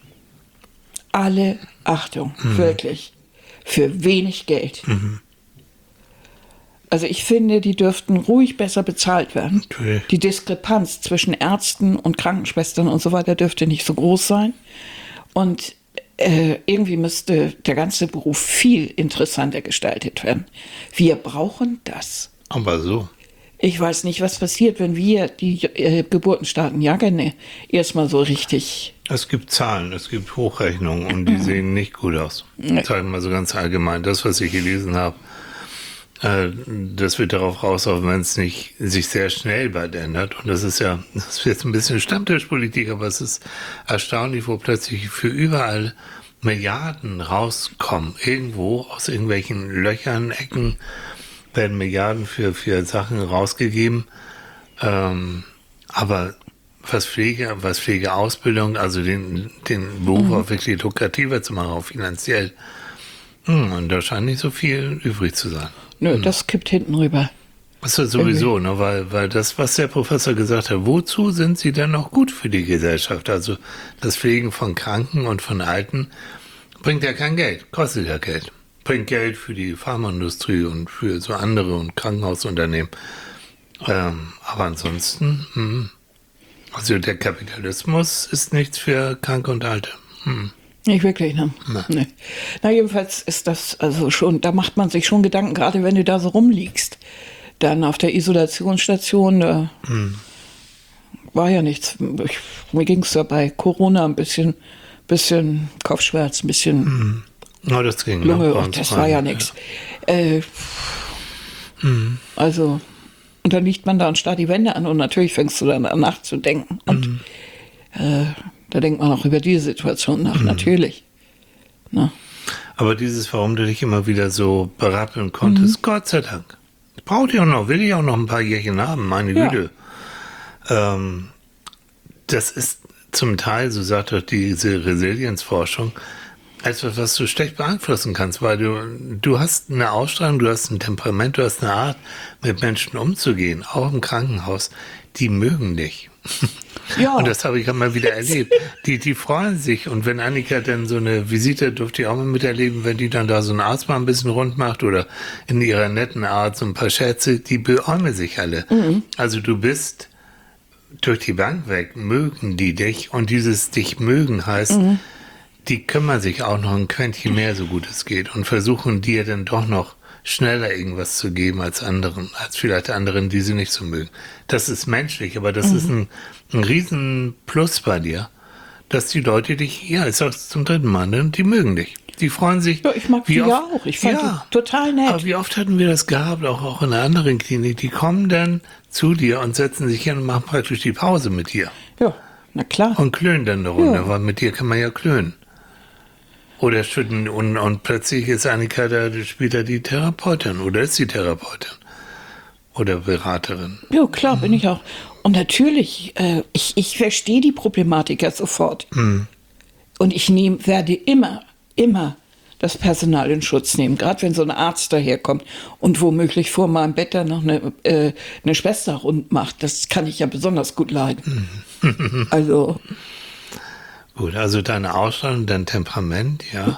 Alle Achtung, Mhm. wirklich, für wenig Geld. Mhm. Also ich finde, die dürften ruhig besser bezahlt werden. Natürlich. Die Diskrepanz zwischen Ärzten und Krankenschwestern und so weiter dürfte nicht so groß sein. Und äh, irgendwie müsste der ganze Beruf viel interessanter gestaltet werden. Wir brauchen das. Aber so. Ich weiß nicht, was passiert, wenn wir die äh, geburtenstarken Jahrgänge erstmal so richtig... Es gibt Zahlen, es gibt Hochrechnungen und die sehen nicht gut aus. Nee. Sagen wir mal so ganz allgemein. Das, was ich gelesen habe, äh, das wird darauf rauslaufen, wenn es nicht sich sehr schnell bald ändert. Und das ist ja, das ist jetzt ein bisschen Stammtischpolitik, aber es ist erstaunlich, wo plötzlich für überall Milliarden rauskommen. Irgendwo aus irgendwelchen Löchern, Ecken werden Milliarden für, für Sachen rausgegeben. Ähm, aber was Pflege, was Pflegeausbildung, also den, den Beruf Mhm. auch wirklich lukrativer zu machen, auch finanziell. Hm, und da scheint nicht so viel übrig zu sein. Nö, das kippt hinten rüber. Das ist ja sowieso, ne, weil, weil das, was der Professor gesagt hat, wozu sind sie denn noch gut für die Gesellschaft? Also das Pflegen von Kranken und von Alten bringt ja kein Geld, kostet ja Geld. Bringt Geld für die Pharmaindustrie und für so andere und Krankenhausunternehmen. Ähm, aber ansonsten, hm, also der Kapitalismus ist nichts für Kranke und Alte. Hm. Nicht wirklich, ne? Na. Nee. Na, jedenfalls ist das also schon, da macht man sich schon Gedanken, gerade wenn du da so rumliegst. Dann auf der Isolationsstation, da war ja nichts. Ich, mir ging es ja bei Corona ein bisschen, bisschen Kopfschmerz, ein bisschen Oh, das ging Lunge, noch bei ach, uns das rein, war ja nichts. Äh, Also, und dann liegt man da und starrt die Wände an und natürlich fängst du dann an nachzudenken. Und äh, da denkt man auch über diese Situation nach, natürlich. Na. Aber dieses, warum du dich immer wieder so berappeln konntest, Gott sei Dank. Braucht ihr auch noch, will ich auch noch ein paar Jährchen haben, meine Ja. Güte. Ähm, das ist zum Teil, so sagt doch diese Resilienzforschung, etwas, was du schlecht beeinflussen kannst, weil du, du hast eine Ausstrahlung, du hast ein Temperament, du hast eine Art, mit Menschen umzugehen, auch im Krankenhaus, die mögen dich. Ja. Und das habe ich immer wieder erlebt. Die, die freuen sich. Und wenn Annika dann so eine Visite, durfte ich auch mal miterleben, wenn die dann da so einen Arzt mal ein bisschen rund macht oder in ihrer netten Art so ein paar Scherze, die beäumen sich alle. Also du bist durch die Bank weg, mögen die dich. Und dieses dich mögen heißt, die kümmern sich auch noch ein Quäntchen mehr, so gut es geht. Und versuchen dir dann doch noch schneller irgendwas zu geben als anderen, als vielleicht anderen, die sie nicht so mögen. Das ist menschlich, aber das ist ein, ein riesen Plus bei dir, dass die Leute dich, ja, ich sag's zum dritten Mal, ne, die mögen dich. Die freuen sich. Ja, ich mag wie die oft, ja auch. Ich fand ja, die total nett. Aber wie oft hatten wir das gehabt, auch, auch in einer anderen Klinik, die kommen dann zu dir und setzen sich hin und machen praktisch die Pause mit dir. Ja, na klar. Und klönen dann eine Runde, Ja. weil mit dir kann man ja klönen. Oder schütten und, und plötzlich ist Annika da, spielt da die Therapeutin oder ist die Therapeutin oder Beraterin. Ja, klar, bin ich auch. Und natürlich, äh, ich, ich verstehe die Problematik ja sofort. Und ich nehm, werde immer, immer das Personal in Schutz nehmen. Gerade wenn so ein Arzt daherkommt und womöglich vor meinem Bett dann noch eine, äh, eine Schwester rund macht. Das kann ich ja besonders gut leiden. Also, Gut, also deine Ausstrahlung, dein Temperament, ja.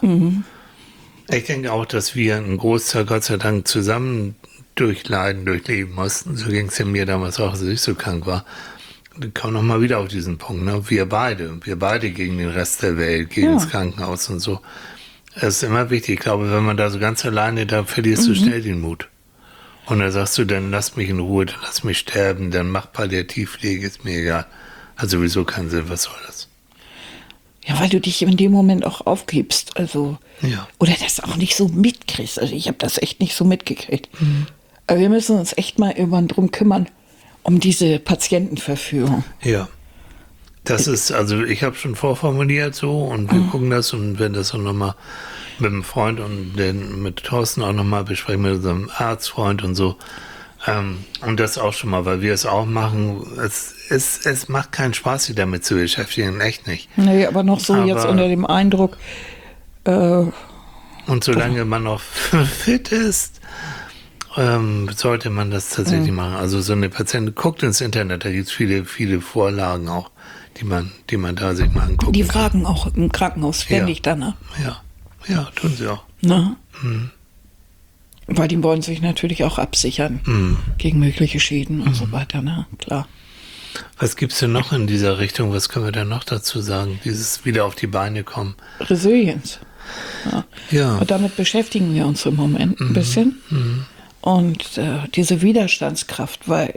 Ich denke auch, dass wir einen Großteil, Gott sei Dank, zusammen durchleiden, durchleben mussten. So ging es ja mir damals auch, als ich so krank war. Ich komme nochmal wieder auf diesen Punkt, ne? Wir beide, wir beide gegen den Rest der Welt, gegen Ja. das Krankenhaus und so. Es ist immer wichtig. Ich glaube, wenn man da so ganz alleine, da verlierst du schnell den Mut. Und dann sagst du, dann lass mich in Ruhe, dann lass mich sterben, dann mach Palliativpflege, ist mir egal. Hat sowieso keinen Sinn, was soll das? Ja, weil du dich in dem Moment auch aufgibst. Also, Ja. oder das auch nicht so mitkriegst. Also ich habe das echt nicht so mitgekriegt. Mhm. Aber wir müssen uns echt mal irgendwann drum kümmern, um diese Patientenverführung. Ja. Das ist, also ich habe schon vorformuliert so und wir mhm. gucken das und werden das auch nochmal mit dem Freund und den, mit Thorsten auch nochmal besprechen, mit unserem Arztfreund und so. Ähm, und das auch schon mal, weil wir es auch machen. Es, es, es macht keinen Spaß, sich damit zu beschäftigen, echt nicht. Nee, aber noch so aber, jetzt unter dem Eindruck. Äh, und solange man noch fit ist, ähm, sollte man das tatsächlich mhm. machen. Also so eine Patientin guckt ins Internet, da gibt es viele, viele Vorlagen auch, die man, die man da sich mal angucken Die kann. fragen auch im Krankenhaus ständig ja. danach. Ja, ja, tun sie auch. Na? Mhm. Weil die wollen sich natürlich auch absichern mm. gegen mögliche Schäden und mm. so weiter, ne? Klar. Was gibt es denn noch in dieser Richtung? Was können wir denn noch dazu sagen? Dieses wieder auf die Beine kommen. Resilienz. Ja. ja. Und damit beschäftigen wir uns im Moment mm. ein bisschen. Mm. Und äh, diese Widerstandskraft, weil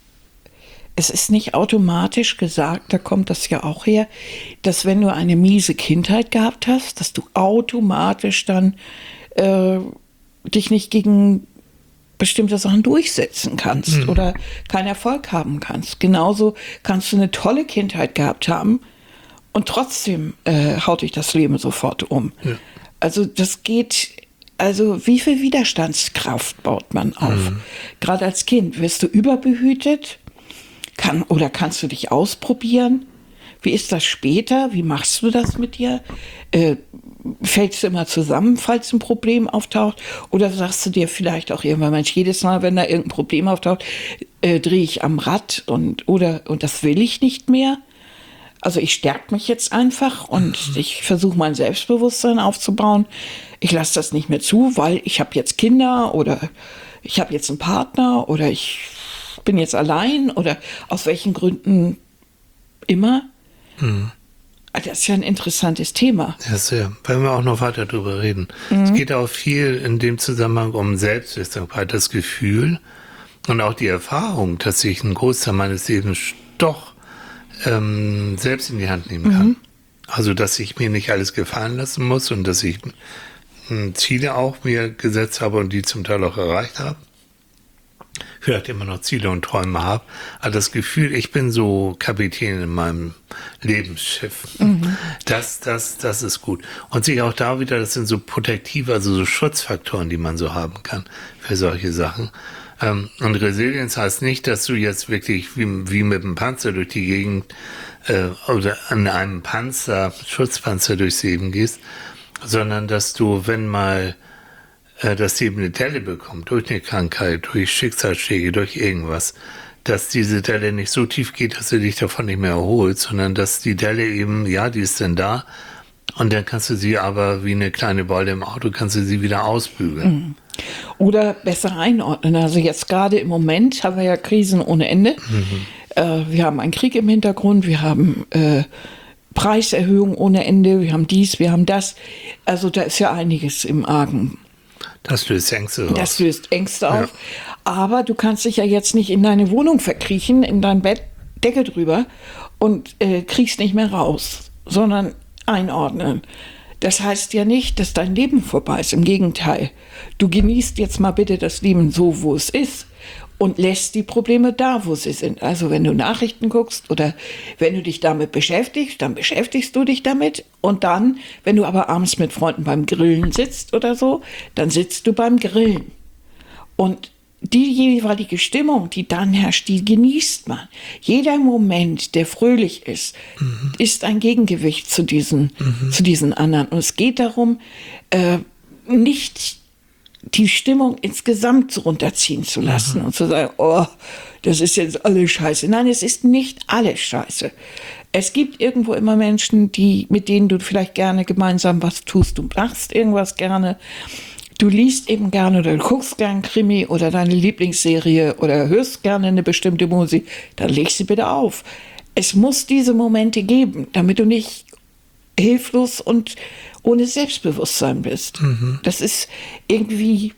es ist nicht automatisch gesagt, da kommt das ja auch her, dass wenn du eine miese Kindheit gehabt hast, dass du automatisch dann äh, dich nicht gegen bestimmte Sachen durchsetzen kannst mhm. oder keinen Erfolg haben kannst. Genauso kannst du eine tolle Kindheit gehabt haben und trotzdem äh, haut dich das Leben sofort um. Ja. Also das geht, also wie viel Widerstandskraft baut man auf? Mhm. Gerade als Kind wirst du überbehütet, kann, oder kannst du dich ausprobieren? Wie ist das später? Wie machst du das mit dir? Äh, fällst du immer zusammen, falls ein Problem auftaucht? Oder sagst du dir vielleicht auch irgendwann, Mensch, jedes Mal, wenn da irgendein Problem auftaucht, äh, drehe ich am Rad und, oder, und das will ich nicht mehr? Also ich stärke mich jetzt einfach und mhm. ich versuche mein Selbstbewusstsein aufzubauen. Ich lasse das nicht mehr zu, weil ich habe jetzt Kinder oder ich habe jetzt einen Partner oder ich bin jetzt allein oder aus welchen Gründen immer. Mhm. Das ist ja ein interessantes Thema. Ja, sehr. Wollen wir auch noch weiter drüber reden. Mhm. Es geht auch viel in dem Zusammenhang um Selbstwirksamkeit, das Gefühl und auch die Erfahrung, dass ich einen Großteil meines Lebens doch ähm, selbst in die Hand nehmen kann. Mhm. Also, dass ich mir nicht alles gefallen lassen muss und dass ich äh, Ziele auch mir gesetzt habe und die zum Teil auch erreicht habe. Vielleicht immer noch Ziele und Träume habe, aber das Gefühl, ich bin so Kapitän in meinem Lebensschiff, mhm. das, das, das ist gut. Und sich auch da wieder, das sind so protektive, also so Schutzfaktoren, die man so haben kann für solche Sachen. Und Resilienz heißt nicht, dass du jetzt wirklich wie, wie mit einem Panzer durch die Gegend äh, oder an einem Panzer, Schutzpanzer durchs Leben gehst, sondern dass du, wenn mal dass Leben eine Delle bekommt, durch eine Krankheit, durch Schicksalsschläge, durch irgendwas, dass diese Delle nicht so tief geht, dass du dich davon nicht mehr erholst, sondern dass die Delle eben, ja, die ist dann da und dann kannst du sie aber wie eine kleine Beule im Auto, kannst du sie wieder ausbügeln. Oder besser einordnen. Also jetzt gerade im Moment haben wir ja Krisen ohne Ende. Mhm. Äh, wir haben einen Krieg im Hintergrund, wir haben äh, Preiserhöhungen ohne Ende, wir haben dies, wir haben das. Also da ist ja einiges im Argen. Das löst Ängste auf. Das löst Ängste auf. Ja. Aber du kannst dich ja jetzt nicht in deine Wohnung verkriechen, in dein Bett, Decke drüber und äh, kriegst nicht mehr raus, sondern einordnen. Das heißt ja nicht, dass dein Leben vorbei ist. Im Gegenteil. Du genießt jetzt mal bitte das Leben so, wo es ist und lässt die Probleme da, wo sie sind. Also wenn du Nachrichten guckst oder wenn du dich damit beschäftigst, dann beschäftigst du dich damit. Und dann, wenn du aber abends mit Freunden beim Grillen sitzt oder so, dann sitzt du beim Grillen. Und die jeweilige Stimmung, die dann herrscht, die genießt man. Jeder Moment, der fröhlich ist, mhm. ist ein Gegengewicht zu diesen, mhm. zu diesen anderen. Und es geht darum, äh, nicht die Stimmung insgesamt so runterziehen zu lassen mhm. und zu sagen, oh, das ist jetzt alles scheiße. Nein, es ist nicht alles scheiße. Es gibt irgendwo immer Menschen, die, mit denen du vielleicht gerne gemeinsam was tust. Du machst irgendwas gerne. Du liest eben gerne oder du guckst gern Krimi oder deine Lieblingsserie oder hörst gerne eine bestimmte Musik. Dann leg sie bitte auf. Es muss diese Momente geben, damit du nicht hilflos und ohne Selbstbewusstsein bist. Mhm. Das ist irgendwie,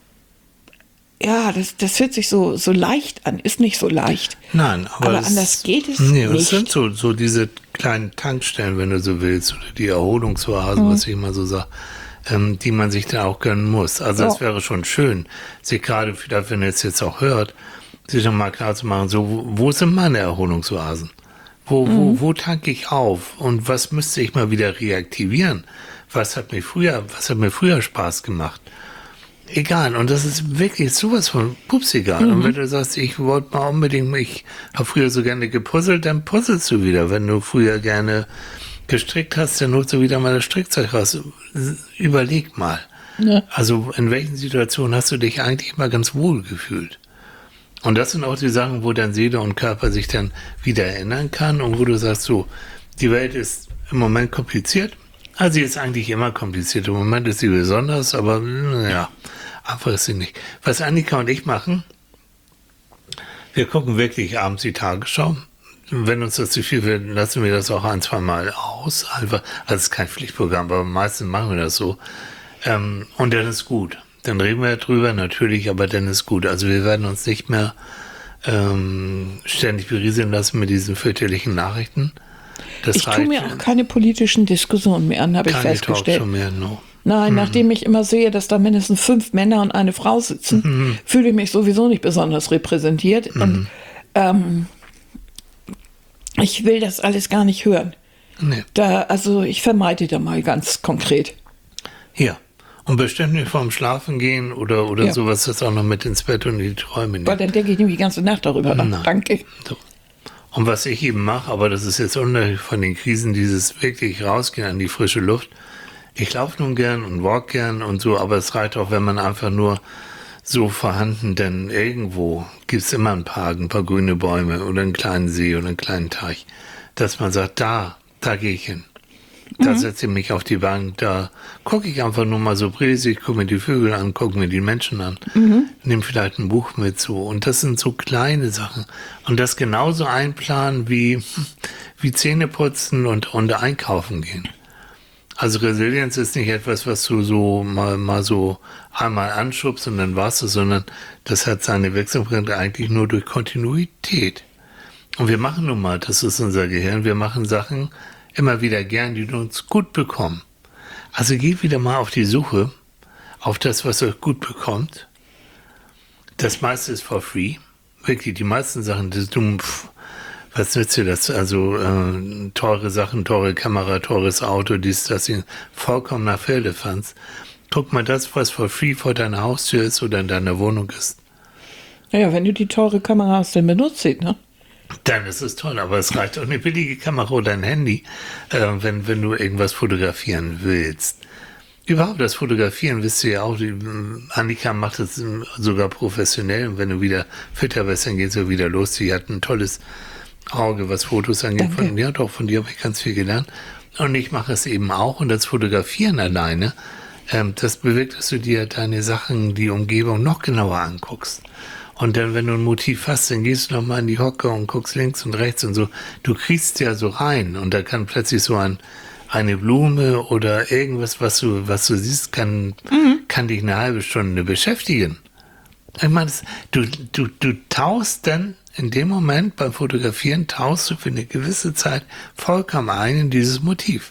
ja, das, das hört sich so, so leicht an, ist nicht so leicht. Nein, aber, aber es, anders geht es nee, nicht. Es sind so, so diese kleinen Tankstellen, wenn du so willst, oder die Erholungsoasen, mhm. was ich immer so sage, ähm, die man sich dann auch gönnen muss. Also es ja. wäre schon schön, sich gerade, vielleicht, wenn ihr es jetzt auch hört, sich nochmal klar zu machen, so, wo, wo sind meine Erholungsoasen? Wo, mhm. wo, wo tanke ich auf? Und was müsste ich mal wieder reaktivieren? Was hat mir früher, was hat mir früher Spaß gemacht? Egal, und das ist wirklich sowas von pups egal. Mhm. Und wenn du sagst, ich wollte mal unbedingt, ich habe früher so gerne gepuzzelt, dann puzzelst du wieder. Wenn du früher gerne gestrickt hast, dann holst du wieder mal das Strickzeug raus. Überleg mal. Ja. Also in welchen Situationen hast du dich eigentlich mal ganz wohl gefühlt? Und das sind auch die Sachen, wo dann Seele und Körper sich dann wieder erinnern kann und wo du sagst, so, die Welt ist im Moment kompliziert. Also sie ist eigentlich immer kompliziert. Im Moment ist sie besonders, aber ja, einfach ist sie nicht. Was Annika und ich machen, wir gucken wirklich abends die Tagesschau. Wenn uns das zu viel wird, lassen wir das auch ein, zwei Mal aus. Einfach, also es ist kein Pflichtprogramm, aber meistens machen wir das so. Ähm, und dann ist gut. Dann reden wir drüber, natürlich, aber dann ist gut. Also wir werden uns nicht mehr ähm, ständig berieseln lassen mit diesen fürchterlichen Nachrichten. Das ich tue mir auch keine politischen Diskussionen mehr an, habe ich festgestellt. Talkshow mehr, no. Nein, mhm. nachdem ich immer sehe, dass da mindestens fünf Männer und eine Frau sitzen, mhm. fühle ich mich sowieso nicht besonders repräsentiert. Mhm. Und ähm, ich will das alles gar nicht hören. Nee. Da, also ich vermeide da mal ganz konkret. Ja. Und bestimmt nicht vorm Schlafen gehen oder, oder ja. sowas, das auch noch mit ins Bett und in die Träume nehmen. Weil dann denke ich nämlich die ganze Nacht darüber nach. Danke. So. Und was ich eben mache, aber das ist jetzt unabhängig von den Krisen, dieses wirklich rausgehen an die frische Luft. Ich laufe nun gern und walk gern und so, aber es reicht auch, wenn man einfach nur so vorhanden, denn irgendwo gibt es immer ein Park, ein paar grüne Bäume oder einen kleinen See oder einen kleinen Teich, dass man sagt, da, da gehe ich hin. Da mhm. setze ich mich auf die Bank, da gucke ich einfach nur mal so bräsig, gucke mir die Vögel an, gucke mir die Menschen an, mhm. nehme vielleicht ein Buch mit so. Und das sind so kleine Sachen. Und das genauso einplanen wie, wie Zähne putzen und, und einkaufen gehen. Also Resilienz ist nicht etwas, was du so mal, mal so einmal anschubst und dann war's es, sondern das hat seine Wirksamkeit eigentlich nur durch Kontinuität. Und wir machen nun mal, das ist unser Gehirn, wir machen Sachen immer wieder gern, die uns gut bekommen. Also geht wieder mal auf die Suche, auf das, was euch gut bekommt. Das meiste ist for free. Wirklich, die meisten Sachen, das du, pff, was nützt dir das? Also äh, teure Sachen, teure Kamera, teures Auto, dies, das, hier, vollkommen nach Firlefanz. Guck mal das, was for free vor deiner Haustür ist oder in deiner Wohnung ist. Naja, wenn du die teure Kamera hast, dann benutzt sie, ne? Dann ist es toll, aber es reicht auch eine billige Kamera oder ein Handy, äh, wenn, wenn du irgendwas fotografieren willst. Überhaupt das Fotografieren, wisst ihr ja auch, die, Annika macht es sogar professionell und wenn du wieder fitter bist, dann geht es ja wieder los. Sie hat ein tolles Auge, was Fotos angeht. Von, ja, doch, von dir habe ich ganz viel gelernt. Und ich mache es eben auch und das Fotografieren alleine, ähm, das bewirkt, dass du dir deine Sachen, die Umgebung noch genauer anguckst. Und dann, wenn du ein Motiv hast, dann gehst du nochmal in die Hocke und guckst links und rechts und so. Du kriegst ja so rein und da kann plötzlich so ein, eine Blume oder irgendwas, was du, was du siehst, kann, mhm. kann dich eine halbe Stunde beschäftigen. Ich meine, du, du, du tauchst dann in dem Moment beim Fotografieren, tauchst du für eine gewisse Zeit vollkommen ein in dieses Motiv.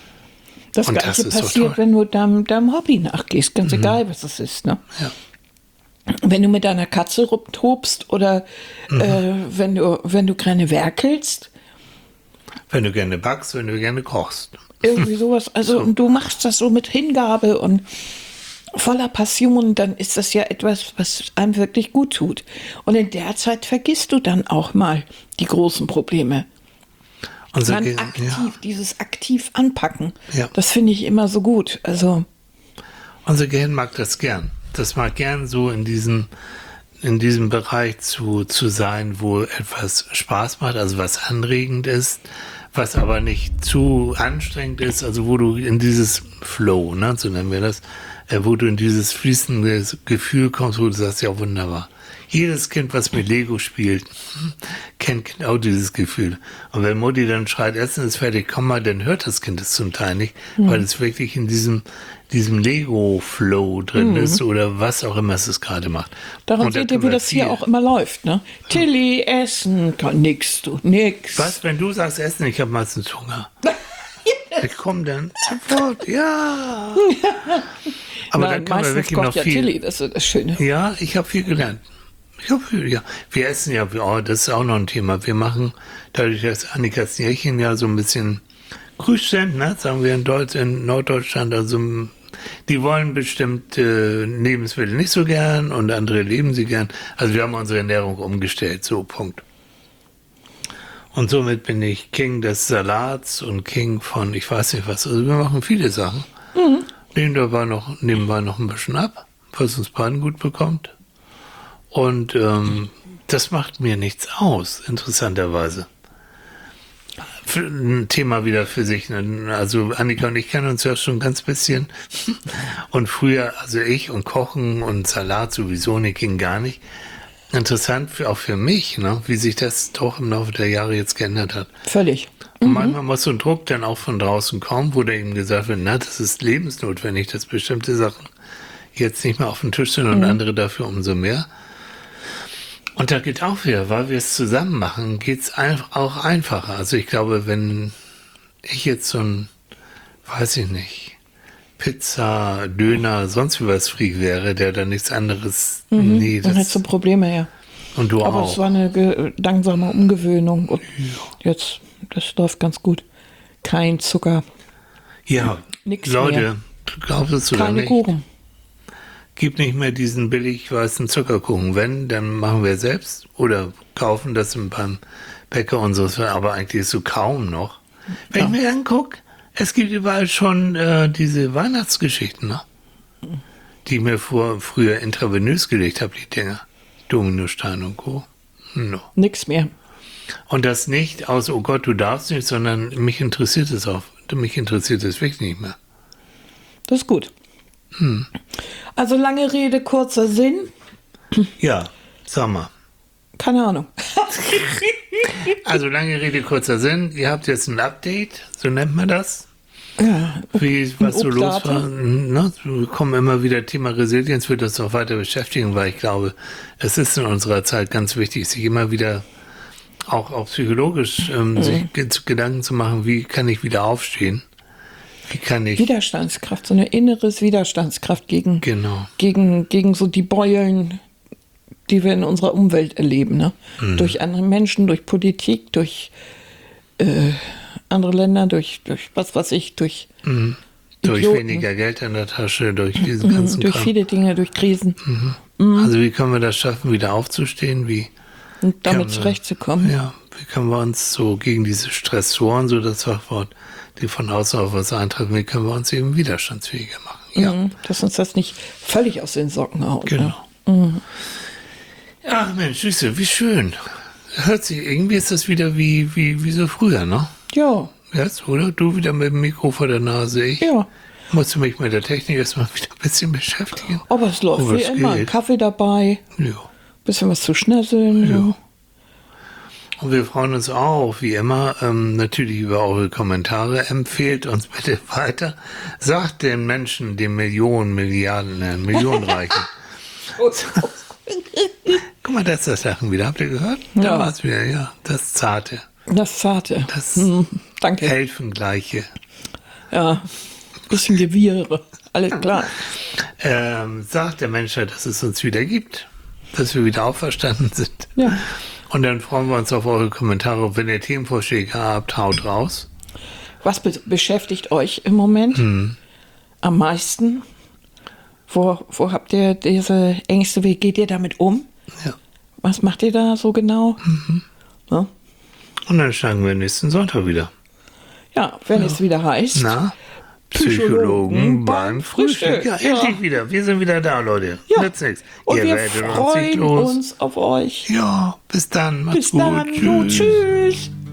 Das und Gleiche das passiert, wenn du deinem, deinem Hobby nachgehst, ganz mhm. egal, was es ist, ne? Ja. Wenn du mit deiner Katze rumtobst oder mhm. äh, wenn du, wenn du gerne werkelst. Wenn du gerne backst, wenn du gerne kochst. Irgendwie sowas. Also so. Und du machst das so mit Hingabe und voller Passion, dann ist das ja etwas, was einem wirklich gut tut. Und in der Zeit vergisst du dann auch mal die großen Probleme. Unser dann Ge- aktiv, ja. dieses aktiv anpacken. Ja. Das finde ich immer so gut. Also unser Gehirn mag das gern. Das mag gern so in diesem, in diesem Bereich zu, zu sein, wo etwas Spaß macht, also was anregend ist, was aber nicht zu anstrengend ist, also wo du in dieses Flow, ne, so nennen wir das, äh, wo du in dieses fließende Gefühl kommst, wo du sagst, ja wunderbar. Jedes Kind, was mit Lego spielt, kennt genau dieses Gefühl. Und wenn Mutti dann schreit, Essen ist fertig, komm mal, dann hört das Kind es zum Teil nicht, mhm. weil es wirklich in diesem, diesem Lego-Flow drin mhm. ist oder was auch immer es gerade macht. Daran seht ihr, wie das hier auch immer läuft, ne? Tilly, Essen, kann nix, du, nix. Was, wenn du sagst Essen, ich habe meistens Hunger. Ich komme dann sofort, ja. Aber Nein, dann kann man wirklich noch ja viel. Tilly, das ist das Schöne. Ja, ich habe viel gelernt. Ich hab viel, ja. Wir essen ja, oh, das ist auch noch ein Thema. Wir machen, dadurch, dass Annikas Nierchen ja so ein bisschen grüß sind, ne, sagen wir in, Deutsch, in Norddeutschland, also die wollen bestimmte Lebensmittel nicht so gern und andere leben sie gern. Also wir haben unsere Ernährung umgestellt, so Punkt. Und somit bin ich King des Salats und King von, ich weiß nicht was, also wir machen viele Sachen. Mhm. Nehmen dabei noch, nebenbei noch ein bisschen ab, was uns beiden gut bekommt. Und ähm, das macht mir nichts aus, interessanterweise. Für, ein Thema wieder für sich. Also Annika und ich kennen uns ja schon ganz bisschen. Und früher, also ich und Kochen und Salat sowieso nicht, ging gar nicht. Interessant für, auch für mich, ne, wie sich das doch im Laufe der Jahre jetzt geändert hat. Völlig. Und manchmal muss so ein Druck dann auch von draußen kommen, wo da eben gesagt wird, na, das ist lebensnotwendig, dass bestimmte Sachen jetzt nicht mehr auf dem Tisch sind und mhm. andere dafür umso mehr. Und da geht auch wieder, weil wir es zusammen machen, geht es auch einfacher. Also ich glaube, wenn ich jetzt so ein, weiß ich nicht, Pizza, Döner, sonst wie was Freak wäre, der dann nichts anderes, mhm, nee, das... Dann hättest du Probleme, ja. Und du Aber auch. es war eine ge- langsame Umgewöhnung und ja. Jetzt, das läuft ganz gut. Kein Zucker. Ja, Nix Leute, mehr. glaubst du es oder Keine nicht? Kuchen. Gibt nicht mehr diesen billig weißen Zuckerkuchen. Wenn, dann machen wir selbst oder kaufen das beim Bäcker und so, aber eigentlich ist so kaum noch. Wenn ja. ich mir angucke, es gibt überall schon äh, diese Weihnachtsgeschichten, ne? Die ich mir vor, früher intravenös gelegt habe, die Dinger. Dominostein und Co. No. Nix mehr. Und das nicht aus, oh Gott, du darfst nicht, sondern mich interessiert es auch. Mich interessiert es wirklich nicht mehr. Das ist gut. Hm. Also lange Rede, kurzer Sinn. Ja, sag mal. Keine Ahnung. Also lange Rede, kurzer Sinn. Ihr habt jetzt ein Update, so nennt man das. Ja, Wie, was so los Update. war. Ne? Wir kommen immer wieder, Thema Resilienz wird uns auch weiter beschäftigen, weil ich glaube, es ist in unserer Zeit ganz wichtig, sich immer wieder auch, auch psychologisch ähm, mhm. sich Gedanken zu machen, wie kann ich wieder aufstehen? Wie kann ich... Widerstandskraft, so eine inneres Widerstandskraft gegen, genau. gegen, gegen so die Beulen, die wir in unserer Umwelt erleben. Ne? Mhm. Durch andere Menschen, durch Politik, durch äh, andere Länder, durch, durch was weiß ich, durch mhm. Durch weniger Geld in der Tasche, durch diesen ganzen mhm. Durch Kram. viele Dinge, durch Krisen. Mhm. Mhm. Also wie können wir das schaffen, wieder aufzustehen? Wie Und damit zurechtzukommen. Ja, wie können wir uns so gegen diese Stressoren, so das Fachwort, die von außen auf uns eintragen, wie können wir uns eben widerstandsfähiger machen? Ja. Mhm, dass uns das nicht völlig aus den Socken haut. Genau. Ne? Mhm. Ach Mensch, Süße, wie schön. Hört sich, irgendwie ist das wieder wie, wie, wie so früher, ne? Ja. Jetzt, oder? Du wieder mit dem Mikro vor der Nase, ich Ja. musste mich mit der Technik erstmal wieder ein bisschen beschäftigen. Aber es läuft Oh, wie was immer. geht. Kaffee dabei, Ja. bisschen was zu schnasseln. Ja. So. Und wir freuen uns auch, wie immer, ähm, natürlich über eure Kommentare. Empfehlt uns bitte weiter. Sagt den Menschen, den Millionen, Milliarden, äh, Millionenreichen. Guck mal, das ist das Lachen wieder. Habt ihr gehört? Da Ja. war es wieder, ja. Das Zarte. Das Zarte. Das Hm, danke. Elfengleiche. Ja, bisschen Gewirre. Alles klar. Ähm, sagt der Menschheit, dass es uns wieder gibt. Dass wir wieder auferstanden sind. Ja. Und dann freuen wir uns auf eure Kommentare. Wenn ihr Themenvorschläge habt, haut raus. Was be beschäftigt euch im Moment Hm. am meisten? Wo, wo habt ihr diese Ängste? Wie geht ihr damit um? Ja. Was macht ihr da so genau? Mhm. Ja, Und dann schlagen wir nächsten Sonntag wieder. ja wenn es wieder heißt. Na? Psychologen Psychologen beim beim Frühstück. Frühstück. Ja, Ja. endlich wieder. Wir sind wieder da, Leute. Ja. Nützt nichts. Und Ihr wir werdet uns nicht freuen los. uns auf euch. Ja, bis dann. Macht's Bis gut. dann. Tschüss. So, tschüss.